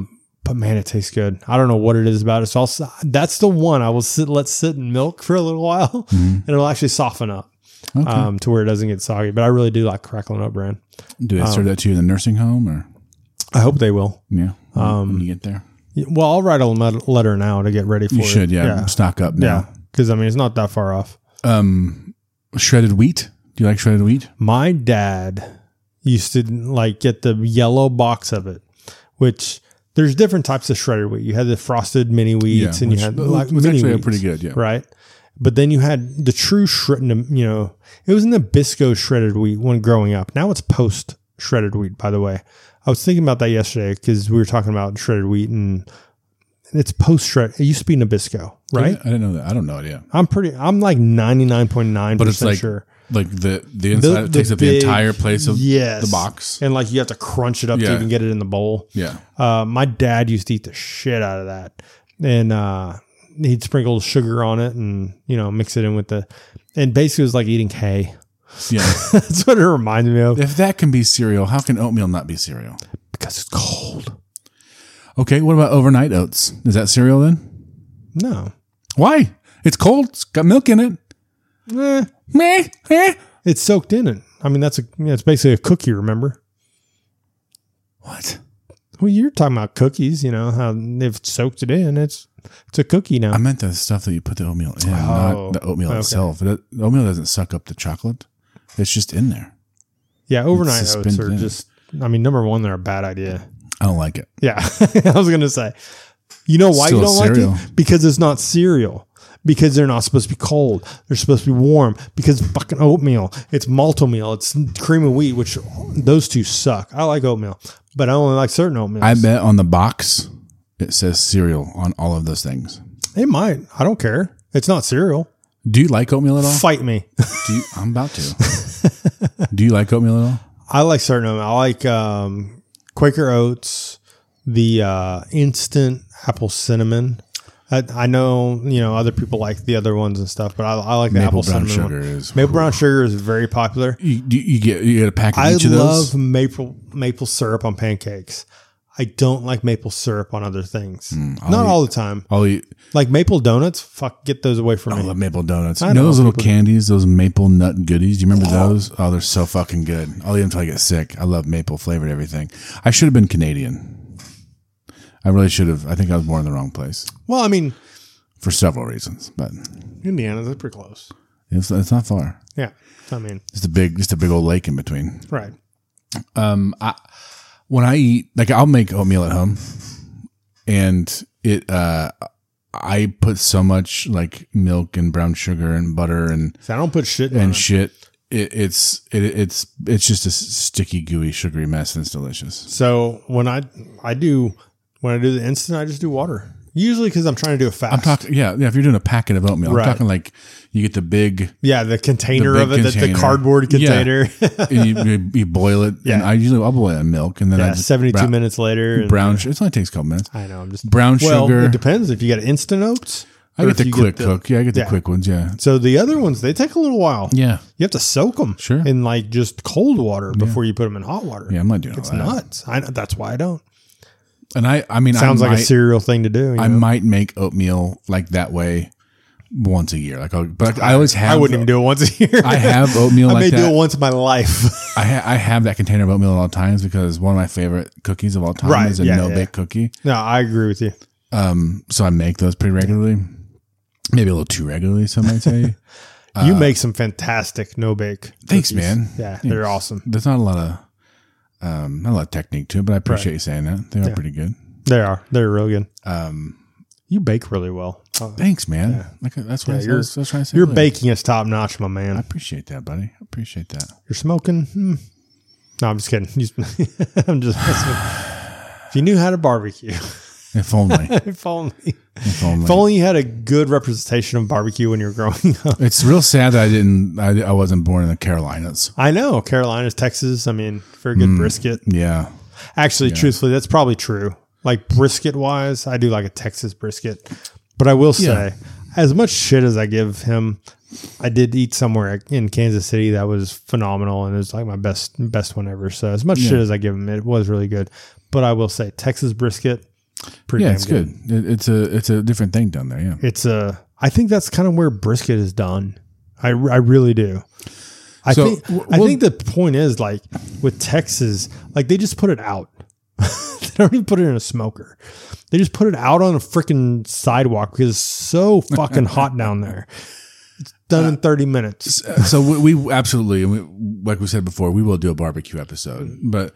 But man, it tastes good. I don't know what it is about it. So that's the one I will let sit in milk for a little while, and it'll actually soften up to where it doesn't get soggy. But I really do like Crackling Oat Bran. Do they serve that to you in the nursing home, or? I hope they will. Yeah. When you get there. Well, I'll write a letter now to get ready for it. You should, yeah. Stock up now. Yeah, because I mean it's not that far off. Shredded wheat. Do you like shredded wheat? My dad used to like get the yellow box of it, which there's different types of shredded wheat. You had the frosted mini wheats, and you had like mini actually wheats, pretty good, yeah. Right. But then you had the true shredded, it was in the Nabisco shredded wheat when growing up. Now it's post shredded wheat, by the way. I was thinking about that yesterday because we were talking about shredded wheat, and it's post shred. It used to be Nabisco, right? I didn't know that. I don't know it yet. I'm like 99.9% sure. Like the inside takes up the entire place of the box. And like you have to crunch it up to even get it in the bowl. Yeah. My dad used to eat the shit out of that. And he'd sprinkle sugar on it and, mix it in with and basically it was like eating hay. Yeah. That's what it reminded me of. If that can be cereal, how can oatmeal not be cereal? Because it's cold. Okay, what about overnight oats? Is that cereal then? No. Why? It's cold. It's got milk in it. Meh. It's soaked in it. I mean, it's basically a cookie, remember? What? Well, you're talking about cookies, how they've soaked it in. It's a cookie now. I meant the stuff that you put the oatmeal in, not the oatmeal itself. The oatmeal doesn't suck up the chocolate. It's just in there. Yeah, overnight oats are just, number one, they're a bad idea. I don't like it. Yeah, I was going to say. You know why you don't like it? Because it's not cereal. Because they're not supposed to be cold. They're supposed to be warm. Because it's fucking oatmeal. It's maltomeal. It's cream of wheat, which those two suck. I like oatmeal, but I only like certain oatmeal. I bet on the box it says cereal on all of those things. It might. I don't care. It's not cereal. Do you like oatmeal at all? Fight me. I'm about to. Do you like oatmeal at all? I like certain oatmeal. I like Quaker Oats, the instant apple cinnamon. I know, other people like the other ones and stuff, but I like the apple cinnamon one. Maple brown sugar is very popular. You get a pack of each of those? I love maple syrup on pancakes. I don't like maple syrup on other things. Not all the time. I'll eat. Like maple donuts, get those away from me. I love maple donuts. You know those little candies, those maple nut goodies? Do you remember those? Oh, they're so fucking good. I'll eat them until I get sick. I love maple flavored everything. I should have been Canadian. I really should have. I think I was born in the wrong place. Well, for several reasons, but Indiana, that's pretty close. It's not far. Yeah, just a big old lake in between. Right. When I eat, like I'll make oatmeal at home, and I put so much like milk and brown sugar and butter and I don't put shit in and it. Shit. It's just a sticky, gooey, sugary mess, and it's delicious. So when I do the instant, I just do water. Usually because I'm trying to do it fast. I'm talking, yeah. If you're doing a packet of oatmeal, right. I'm talking like you get the big, the container of it, the cardboard container, and you boil it. Yeah, and I'll boil it in milk, and then I just 72 minutes later, brown. It only takes a couple minutes. I know. I'm just brown sugar. It depends if you got instant oats. I get the quick cook. Yeah, I get the quick ones. Yeah. So the other ones, they take a little while. Yeah. You have to soak them in like just cold water before you put them in hot water. Yeah, I'm not doing it's all that. Nuts. I know, that's why I don't. And I mean, sounds like a cereal thing to do. I might make oatmeal like that way once a year. But I always have. I wouldn't even do it once a year. I have oatmeal like that. I may do it once in my life. I have that container of oatmeal at all times because one of my favorite cookies of all time is a no-bake cookie. No, I agree with you. So I make those pretty regularly. Maybe a little too regularly, some might say. You make some fantastic no-bake. Thanks, cookies. man. Yeah, they're awesome. There's not a lot of technique to it, but I appreciate you saying that. They are pretty good. They are. They're real good. You bake really well. Thanks, man. Yeah. That's what I was trying to say. Your baking is top notch, my man. I appreciate that, buddy. I appreciate that. You're smoking? No, I'm just kidding. I'm just messing with. If you knew how to barbecue. If only. If only you had a good representation of barbecue when you were growing up. It's real sad that I wasn't born in the Carolinas. I know. Carolinas, Texas. Very good brisket. Yeah. Actually, truthfully, that's probably true. Like brisket wise, I do like a Texas brisket. But I will say, as much shit as I give him, I did eat somewhere in Kansas City that was phenomenal, and it was like my best one ever. So as much shit as I give him, it was really good. But I will say, Texas brisket, Pretty Yeah, damn it's good. It's a different thing down there. Yeah. I think that's kind of where brisket is done. I really do. I think the point is, like, with Texas, like, they just put it out. They don't even put it in a smoker. They just put it out on a freaking sidewalk because it's so fucking hot down there. It's done in 30 minutes. So we absolutely, like we said before, we will do a barbecue episode. But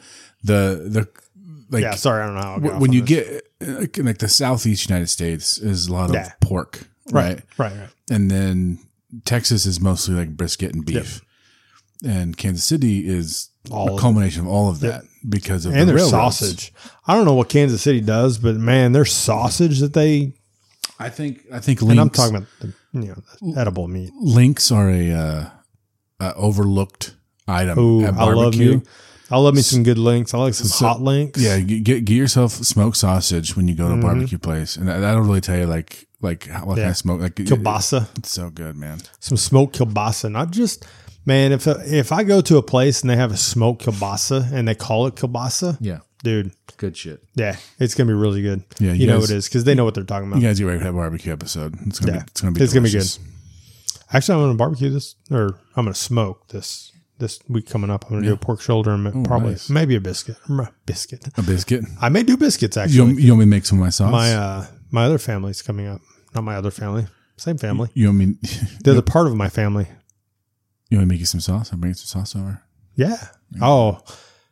like, yeah, sorry, I don't know how. When you get like the Southeast United States is a lot of pork, right? Right. And then Texas is mostly like brisket and beef. And Kansas City is a culmination of all of that because of and the their railroads. sausage. I don't know what Kansas City does, but man, their sausage that they. I think links, and I'm talking about the edible meat. Links are a overlooked item at barbecue. I love me some good links. I like some hot links. Yeah, get yourself smoked sausage when you go to a barbecue place, and that'll really tell you like what kind of smoke, like kielbasa. It's so good, man. Some smoked kielbasa, not just. Man, if I go to a place and they have a smoked kielbasa and they call it kielbasa, dude, good shit. Yeah, it's gonna be really good. Yeah, you know it is because they know what they're talking about. You guys get ready to have a barbecue episode. It's gonna be good. Actually, I'm gonna barbecue this, or I'm gonna smoke this week coming up. I'm gonna do a pork shoulder and maybe a biscuit. A biscuit. I may do biscuits actually. You want me to make some of my sauce? My other family's coming up. Not my other family, same family. You want me? They're the part of my family. You want to make you some sauce? I'll bring you some sauce over. Yeah. Oh,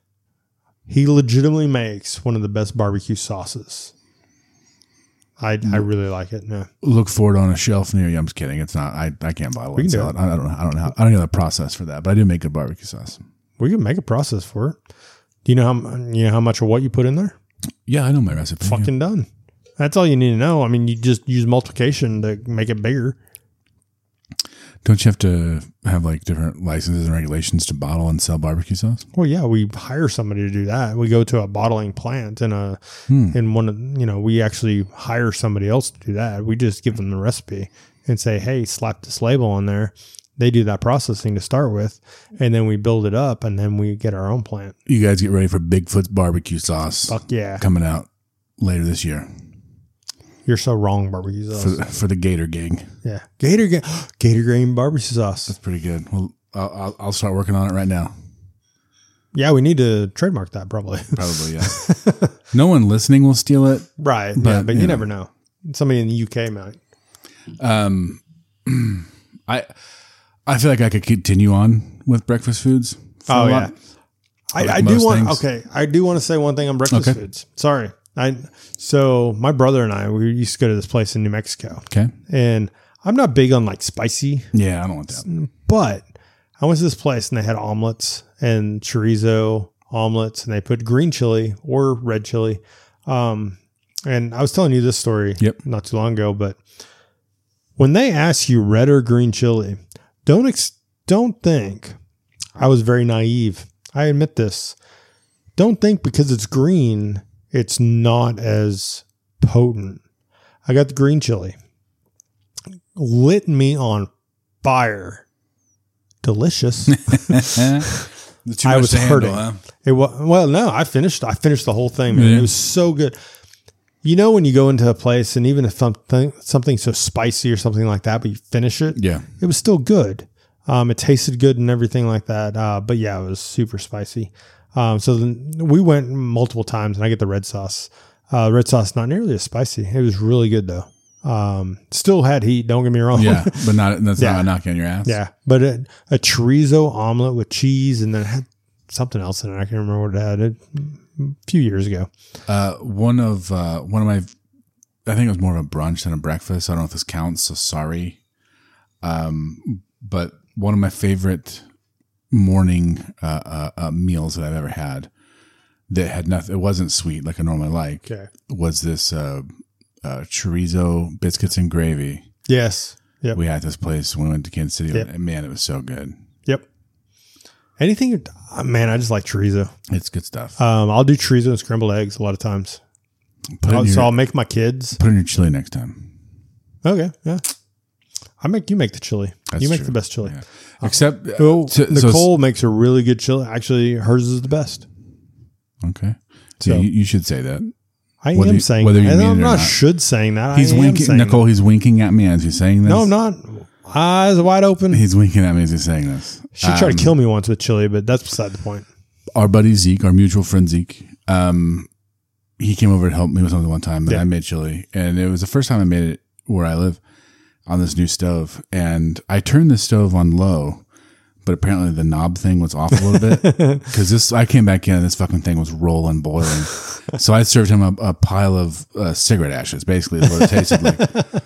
he legitimately makes one of the best barbecue sauces. I really like it. No. Look for it on a shelf near you. I'm just kidding. It's not. I can't bottle it and sell it. I don't know the process for that, but I do make good barbecue sauce. We can make a process for it. Do you know how much of what you put in there? Yeah, I know my recipe. Fucking done. That's all you need to know. I mean, you just use multiplication to make it bigger. Don't you have to have like different licenses and regulations to bottle and sell barbecue sauce? Well, yeah, we hire somebody to do that. We go to a bottling plant we actually hire somebody else to do that. We just give them the recipe and say, hey, slap this label on there. They do that processing to start with, and then we build it up, and then we get our own plant. You guys get ready for Bigfoot's barbecue sauce. Fuck yeah. Coming out later this year. You're so wrong, barbecue sauce. For the Gator Gang. Yeah. Gator Gang barbecue sauce. That's pretty good. Well, I'll start working on it right now. Yeah, we need to trademark that probably. Probably, yeah. No one listening will steal it. Right. But you never know. Somebody in the UK might. I feel like I could continue on with breakfast foods. Oh, yeah. I do want to say one thing on breakfast foods. Sorry. So my brother and I, we used to go to this place in New Mexico. Okay. And I'm not big on like spicy. Yeah, I don't want that. But I went to this place and they had omelets and chorizo omelets, and they put green chili or red chili. And I was telling you this story not too long ago, but when they ask you red or green chili, don't think. I was very naive. I admit this. Don't think because it's green, it's not as potent. I got the green chili. Lit me on fire. Delicious. I was hurting. Huh? I finished the whole thing, man. Yeah. It was so good. You know, when you go into a place and even if something so spicy or something like that, but you finish it, it was still good. It tasted good and everything like that. But yeah, it was super spicy. So then we went multiple times and I get the red sauce. Red sauce, not nearly as spicy. It was really good though. Still had heat. Don't get me wrong. Yeah, but that's not a knock on your ass. Yeah, but a chorizo omelet with cheese, and then it had something else in it. I can't remember what it had. A few years ago. One of my, I think it was more of a brunch than a breakfast. I don't know if this counts. So sorry. But one of my favorite morning meals that I've ever had that had nothing. It wasn't sweet like I normally like. Okay. Was this chorizo biscuits and gravy? Yes. Yep. We had this place when we went to Kansas City. Yep. And man, it was so good. Yep. Anything, man, I just like chorizo. It's good stuff. I'll do chorizo and scrambled eggs a lot of times. I'll make my kids. Put in your chili next time. Okay. Yeah. You make the chili. That's you make true. the best chili. Yeah. Except Nicole makes a really good chili. Actually, hers is the best. Okay. So you should say that. I am saying whether that. you And mean I'm it or not not. should saying that. He's I am winking, saying Nicole. He's winking at me as he's saying this. No, I'm not. Eyes wide open. He's winking at me as he's saying this. She tried to kill me once with chili, but that's beside the point. Our buddy Zeke, our mutual friend Zeke, he came over to help me with something one time, and I made chili, and it was the first time I made it where I live on this new stove, and I turned the stove on low, but apparently the knob thing was off a little bit because I came back in and this fucking thing was rolling, boiling. So I served him a pile of cigarette ashes, basically is what it tasted like.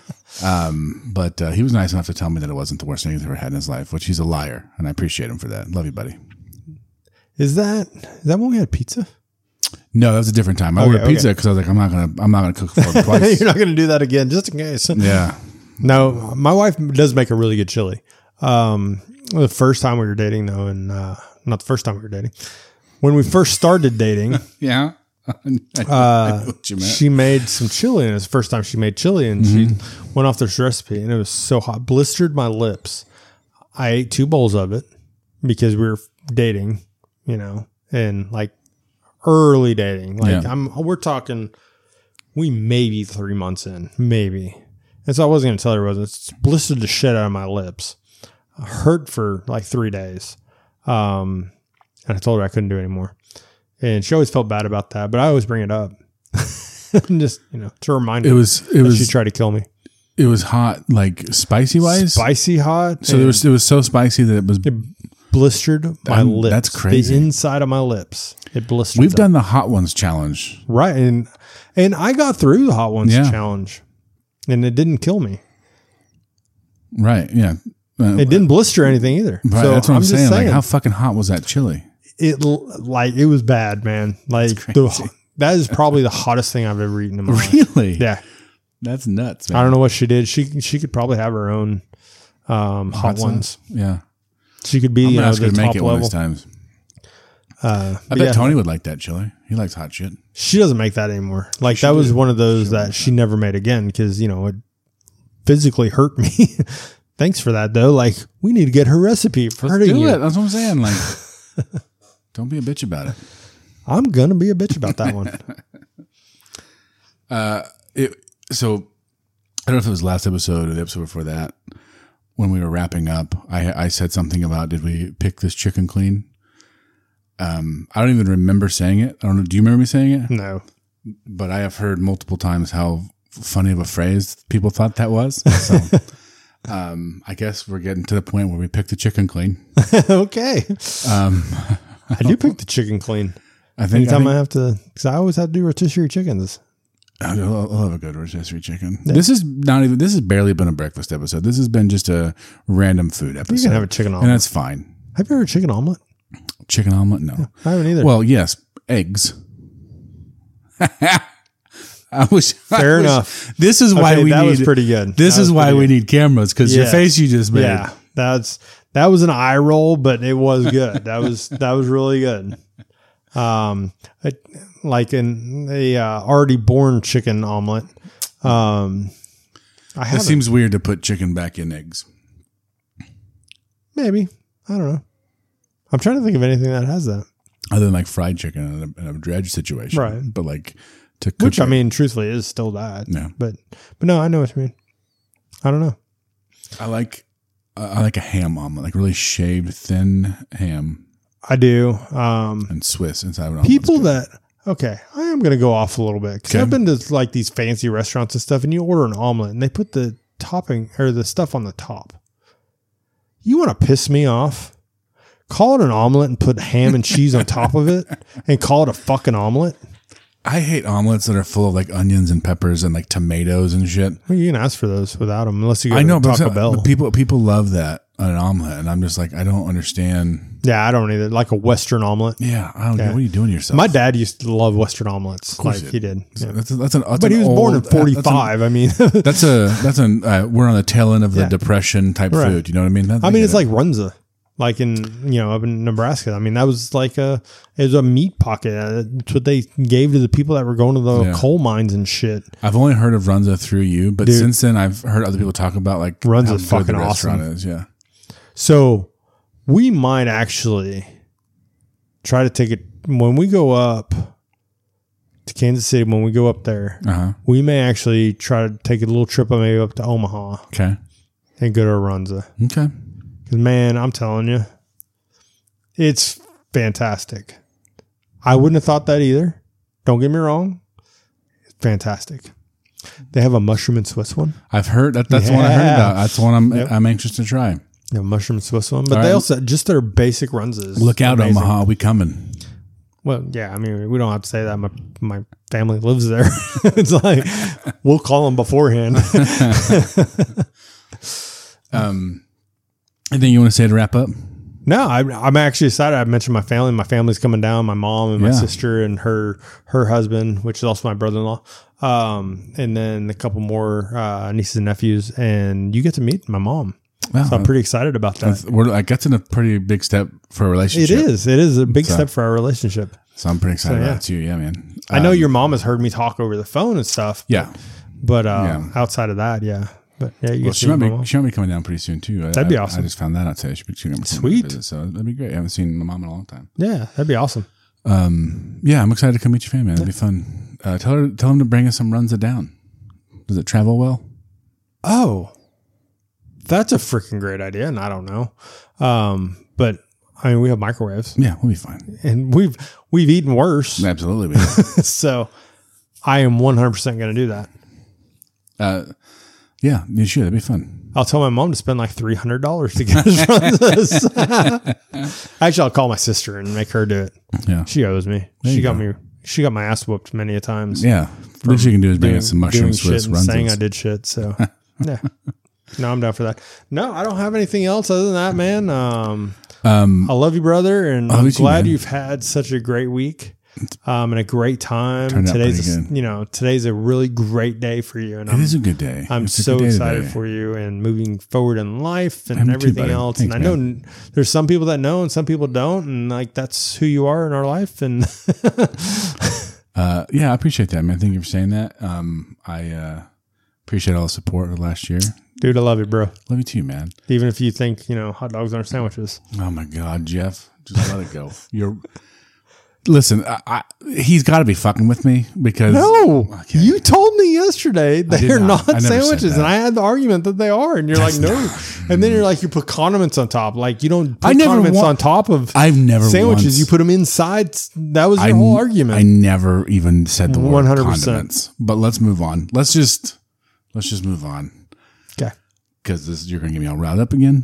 But he was nice enough to tell me that it wasn't the worst thing he's ever had in his life, which he's a liar, and I appreciate him for that. Love you, buddy. Is that when we had pizza? No, that was a different time. I ordered pizza because I was like, I'm not gonna cook for him twice. You're not gonna do that again, just in case. Yeah. No, my wife does make a really good chili. The first time we were dating, though, and not the first time we were dating, when we first started dating, Yeah. I know what you meant. she made some chili, and it was the first time she made chili, and she went off this recipe, and it was so hot, blistered my lips. I ate 2 bowls of it because we were dating, and like early dating. Like we're talking, we maybe 3 months in, maybe. And so I wasn't going to tell her it wasn't. It's blistered the shit out of my lips. Hurt for like 3 days. And I told her I couldn't do it anymore. And she always felt bad about that, but I always bring it up. Just, to remind her that she tried to kill me. It was hot, like spicy wise? Spicy hot. So it was so spicy that it blistered my lips. That's crazy. The inside of my lips. It blistered. We've done the hot ones challenge. Right. And I got through the hot ones challenge. And it didn't kill me. Right. Yeah. It didn't blister anything either. Right. So that's what I'm saying. saying. Like, how fucking hot was that chili? It was bad, man. Like that is probably the hottest thing I've ever eaten in my life. Really? Yeah. That's nuts, man. I don't know what she did. She could probably have her own hot ones. Yeah. She could be I'm the to top make it one of level. these times. I bet Tony would like that chili. He likes hot shit. She doesn't make that anymore. Like that was one of those that she never made again because it physically hurt me. Thanks for that though. Like we need to get her recipe for hurting you. That's what I'm saying. Like, don't be a bitch about it. I'm gonna be a bitch about that one. So I don't know if it was last episode or the episode before that. When we were wrapping up, I said something about, did we pick this chicken clean? I don't even remember saying it. I don't know. Do you remember me saying it? No. But I have heard multiple times how funny of a phrase people thought that was. So I guess we're getting to the point where we picked the chicken clean. Okay. I do pick the chicken clean. I think I have to, because I always have to do rotisserie chickens. I love a good rotisserie chicken. Yeah. This has barely been a breakfast episode. This has been just a random food episode. You can have a chicken omelet. And that's fine. Have you ever had chicken omelet? Chicken omelet? No. I haven't either. Well, yes. Eggs. Fair enough. This is why that was pretty good. This is why we need cameras, because your face you just made. Yeah. That was an eye roll, but it was good. That was really good. Like in a already born chicken omelet. It seems weird to put chicken back in eggs. Maybe. I don't know. I'm trying to think of anything that has that. Other than like fried chicken in a dredge situation. Right. But like to cook. Which, I mean, truthfully is still that. Yeah. But no, I know what you mean. I don't know. I like a ham omelet, like really shaved thin ham. I do. And Swiss inside of an people that, okay, I am going to go off a little bit because I've been to like these fancy restaurants and stuff, and you order an omelet and they put the topping or the stuff on the top. You want to piss me off? Call it an omelet and put ham and cheese on top of it and call it a fucking omelet. I hate omelets that are full of like onions and peppers and like tomatoes and shit. Well, you can ask for those without them unless you go to Taco Bell. But people love that on an omelet, and I'm just like, I don't understand. Yeah, I don't either. Like a Western omelet. Yeah, I don't get. What are you doing to yourself? My dad used to love Western omelets. Like he did. Yeah. But he was born in 45. I mean, we're on the tail end of the Depression type food. You know what I mean? It's like runza. Like up in Nebraska. I mean, that was like it was a meat pocket. That's what they gave to the people that were going to the coal mines and shit. I've only heard of runza through you, but since then I've heard other people talk about like runza's fucking awesome. Is. Yeah. So we might actually try to take it when we go up to Kansas City, when we go up there, we may actually try to take a little trip maybe up to Omaha. Okay. And go to Arunza. Okay. Because, man, I'm telling you, it's fantastic. I wouldn't have thought that either. Don't get me wrong. It's fantastic. They have a mushroom and Swiss one. I've heard that. That's the one I heard about. That's the one I'm anxious to try. A mushroom and Swiss one. But they also, just their basic Runzas. Look out, amazing. Omaha. We coming. Well, yeah, I mean, we don't have to say that. My family lives there. It's like, we'll call them beforehand. Anything you want to say to wrap up? No, I'm actually excited. I mentioned my family. My family's coming down. My mom and my sister and her husband, which is also my brother-in-law. And then a couple more nieces and nephews. And you get to meet my mom. Wow. So I'm pretty excited about that. I guess it's a pretty big step for a relationship. It is a big step for our relationship. So I'm pretty excited about it too. Yeah, man. I know your mom has heard me talk over the phone and stuff. Yeah. But outside of that, yeah. But yeah, you she might be coming down pretty soon too. That'd be awesome. I just found that out today. She'll be coming. Sweet. Visit, so that'd be great. I haven't seen my mom in a long time. Yeah, that'd be awesome. Yeah, I'm excited to come meet your family. That'd be fun. Tell them to bring us some Runza down. Does it travel well? Oh, that's a freaking great idea. And I don't know. But I mean, we have microwaves. Yeah, we'll be fine. And we've eaten worse. Absolutely. So I am 100% going to do that. Yeah, you should. That'd be fun. I'll tell my mom to spend like $300 to get us Runzas. Actually, I'll call my sister and make her do it. Yeah, she owes me. She got my ass whooped many a times. Yeah, what she can do is bring us some mushroom Swiss Runzas. Saying I did shit. So yeah, no, I'm down for that. No, I don't have anything else other than that, man. I love you, brother, and I'm glad you've had such a great week. And a great time. Today's a really great day for you. And it is a good day. I'm so excited for you and moving forward in life and everything else. Thanks, and I know there's some people that know and some people don't. And like, that's who you are in our life. And yeah, I appreciate that, man. Thank you for saying that. I appreciate all the support of last year. Dude, I love you, bro. Love you too, man. Even if you think, hot dogs aren't sandwiches. Oh my God, Jeff, just let it go. Listen, he's got to be fucking with me because... No, you told me yesterday they're not sandwiches, and I had the argument that they are, and you're like, no. And then you're like, you put condiments on top. Like, you don't put condiments on top of sandwiches. You put them inside. That was your whole argument. I never even said the word 100%. Condiments. But let's move on. Let's just move on. Okay. Because you're going to get me all riled up again.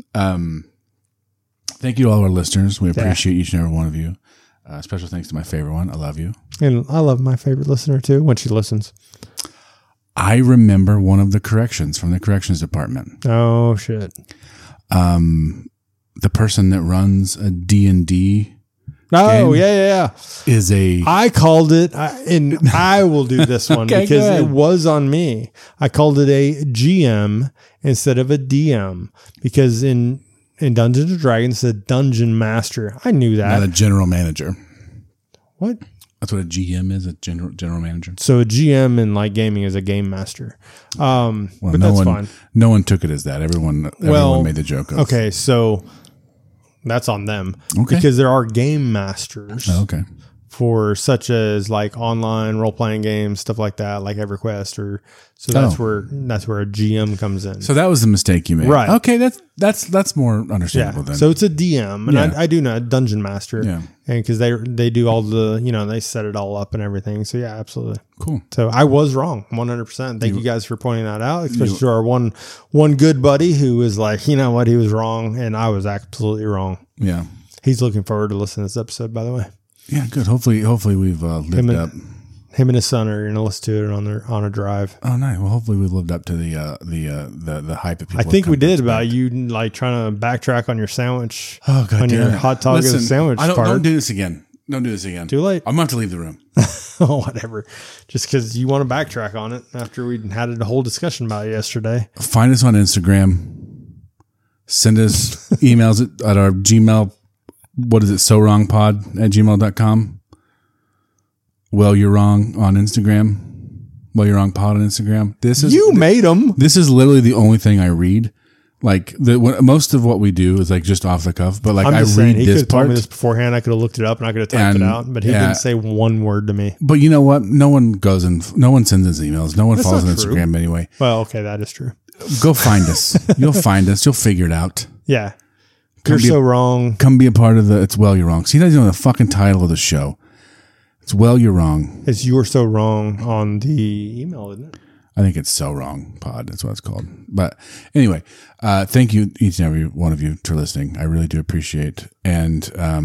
Thank you to all our listeners. We appreciate each and every one of you. Special thanks to my favorite one. I love you. And I love my favorite listener too when she listens. I remember one of the corrections from the corrections department. Oh shit. The person that runs a D&D. Oh, yeah. I called it, and I will do this one because it was on me. I called it a GM instead of a DM because in Dungeons & Dragons, it's a dungeon master. I knew that. Not a general manager. What? That's what a GM is, a general manager. So a GM in like gaming is a game master. But that's fine. No one took it as that. Everyone made the joke of. Okay, so that's on them. Okay. Because there are game masters. Oh, okay. For such as like online role-playing games, stuff like that, like EverQuest, that's where a GM comes in. So that was the mistake you made, right? Okay, that's more understandable then. So it's a DM, and I do know a dungeon master, and because they do all the they set it all up and everything. So yeah, absolutely, cool. So I was wrong, 100%. Thank you guys for pointing that out, especially to our one good buddy who was like, you know what, he was wrong, and I was absolutely wrong. Yeah, he's looking forward to listening to this episode, by the way. Yeah, good. Hopefully we've lived up. Him and his son are going to listen to it on a drive. Oh, nice. Well, hopefully we've lived up to the hype that people. I think we did about you like trying to backtrack on your sandwich. Oh God, on your hot dog as a sandwich. Don't do this again. Don't do this again. Too late. I'm going to have to leave the room. Oh, whatever. Just because you want to backtrack on it after we had a whole discussion about it yesterday. Find us on Instagram. Send us emails at our Gmail. What is it? SoWrongPod@gmail.com. Well, you're wrong on Instagram. Well, you're wrong pod on Instagram. You made them. This is literally the only thing I read Like most of what we do is like just off the cuff, but like I'm I just read saying, he could this have told part. me this beforehand. I could have looked it up and I could have typed it out, but he didn't say one word to me. But you know what? No one sends us emails. No one That's follows on not true. Instagram anyway. Well, okay, that is true. Go find us. You'll find us. You'll figure it out. Yeah. You're so wrong. Come be a part of the It's Well You're Wrong. See, that's even the fucking title of the show. It's Well You're Wrong. It's You're So Wrong on the email, isn't it? I think it's So Wrong Pod. That's what it's called. But anyway, thank you, each and every one of you, for listening. I really do appreciate. And I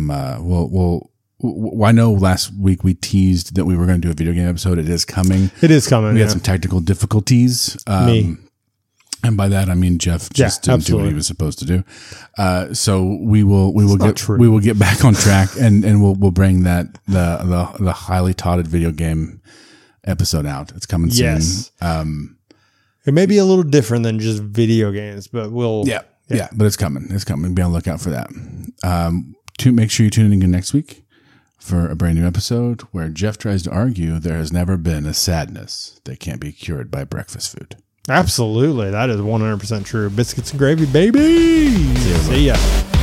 know last week we teased that we were going to do a video game episode. It is coming. It is coming. We had some technical difficulties. Me. And by that I mean Jeff just didn't do what he was supposed to do. So we will get back on track and we'll bring that the highly touted video game episode out. It's coming soon. Yes. It may be a little different than just video games, but yeah, but it's coming. It's coming. Be on the lookout for that. To make sure you tune in again next week for a brand new episode where Jeff tries to argue there has never been a sadness that can't be cured by breakfast food. Absolutely. That is 100% true. Biscuits and gravy, baby. See ya.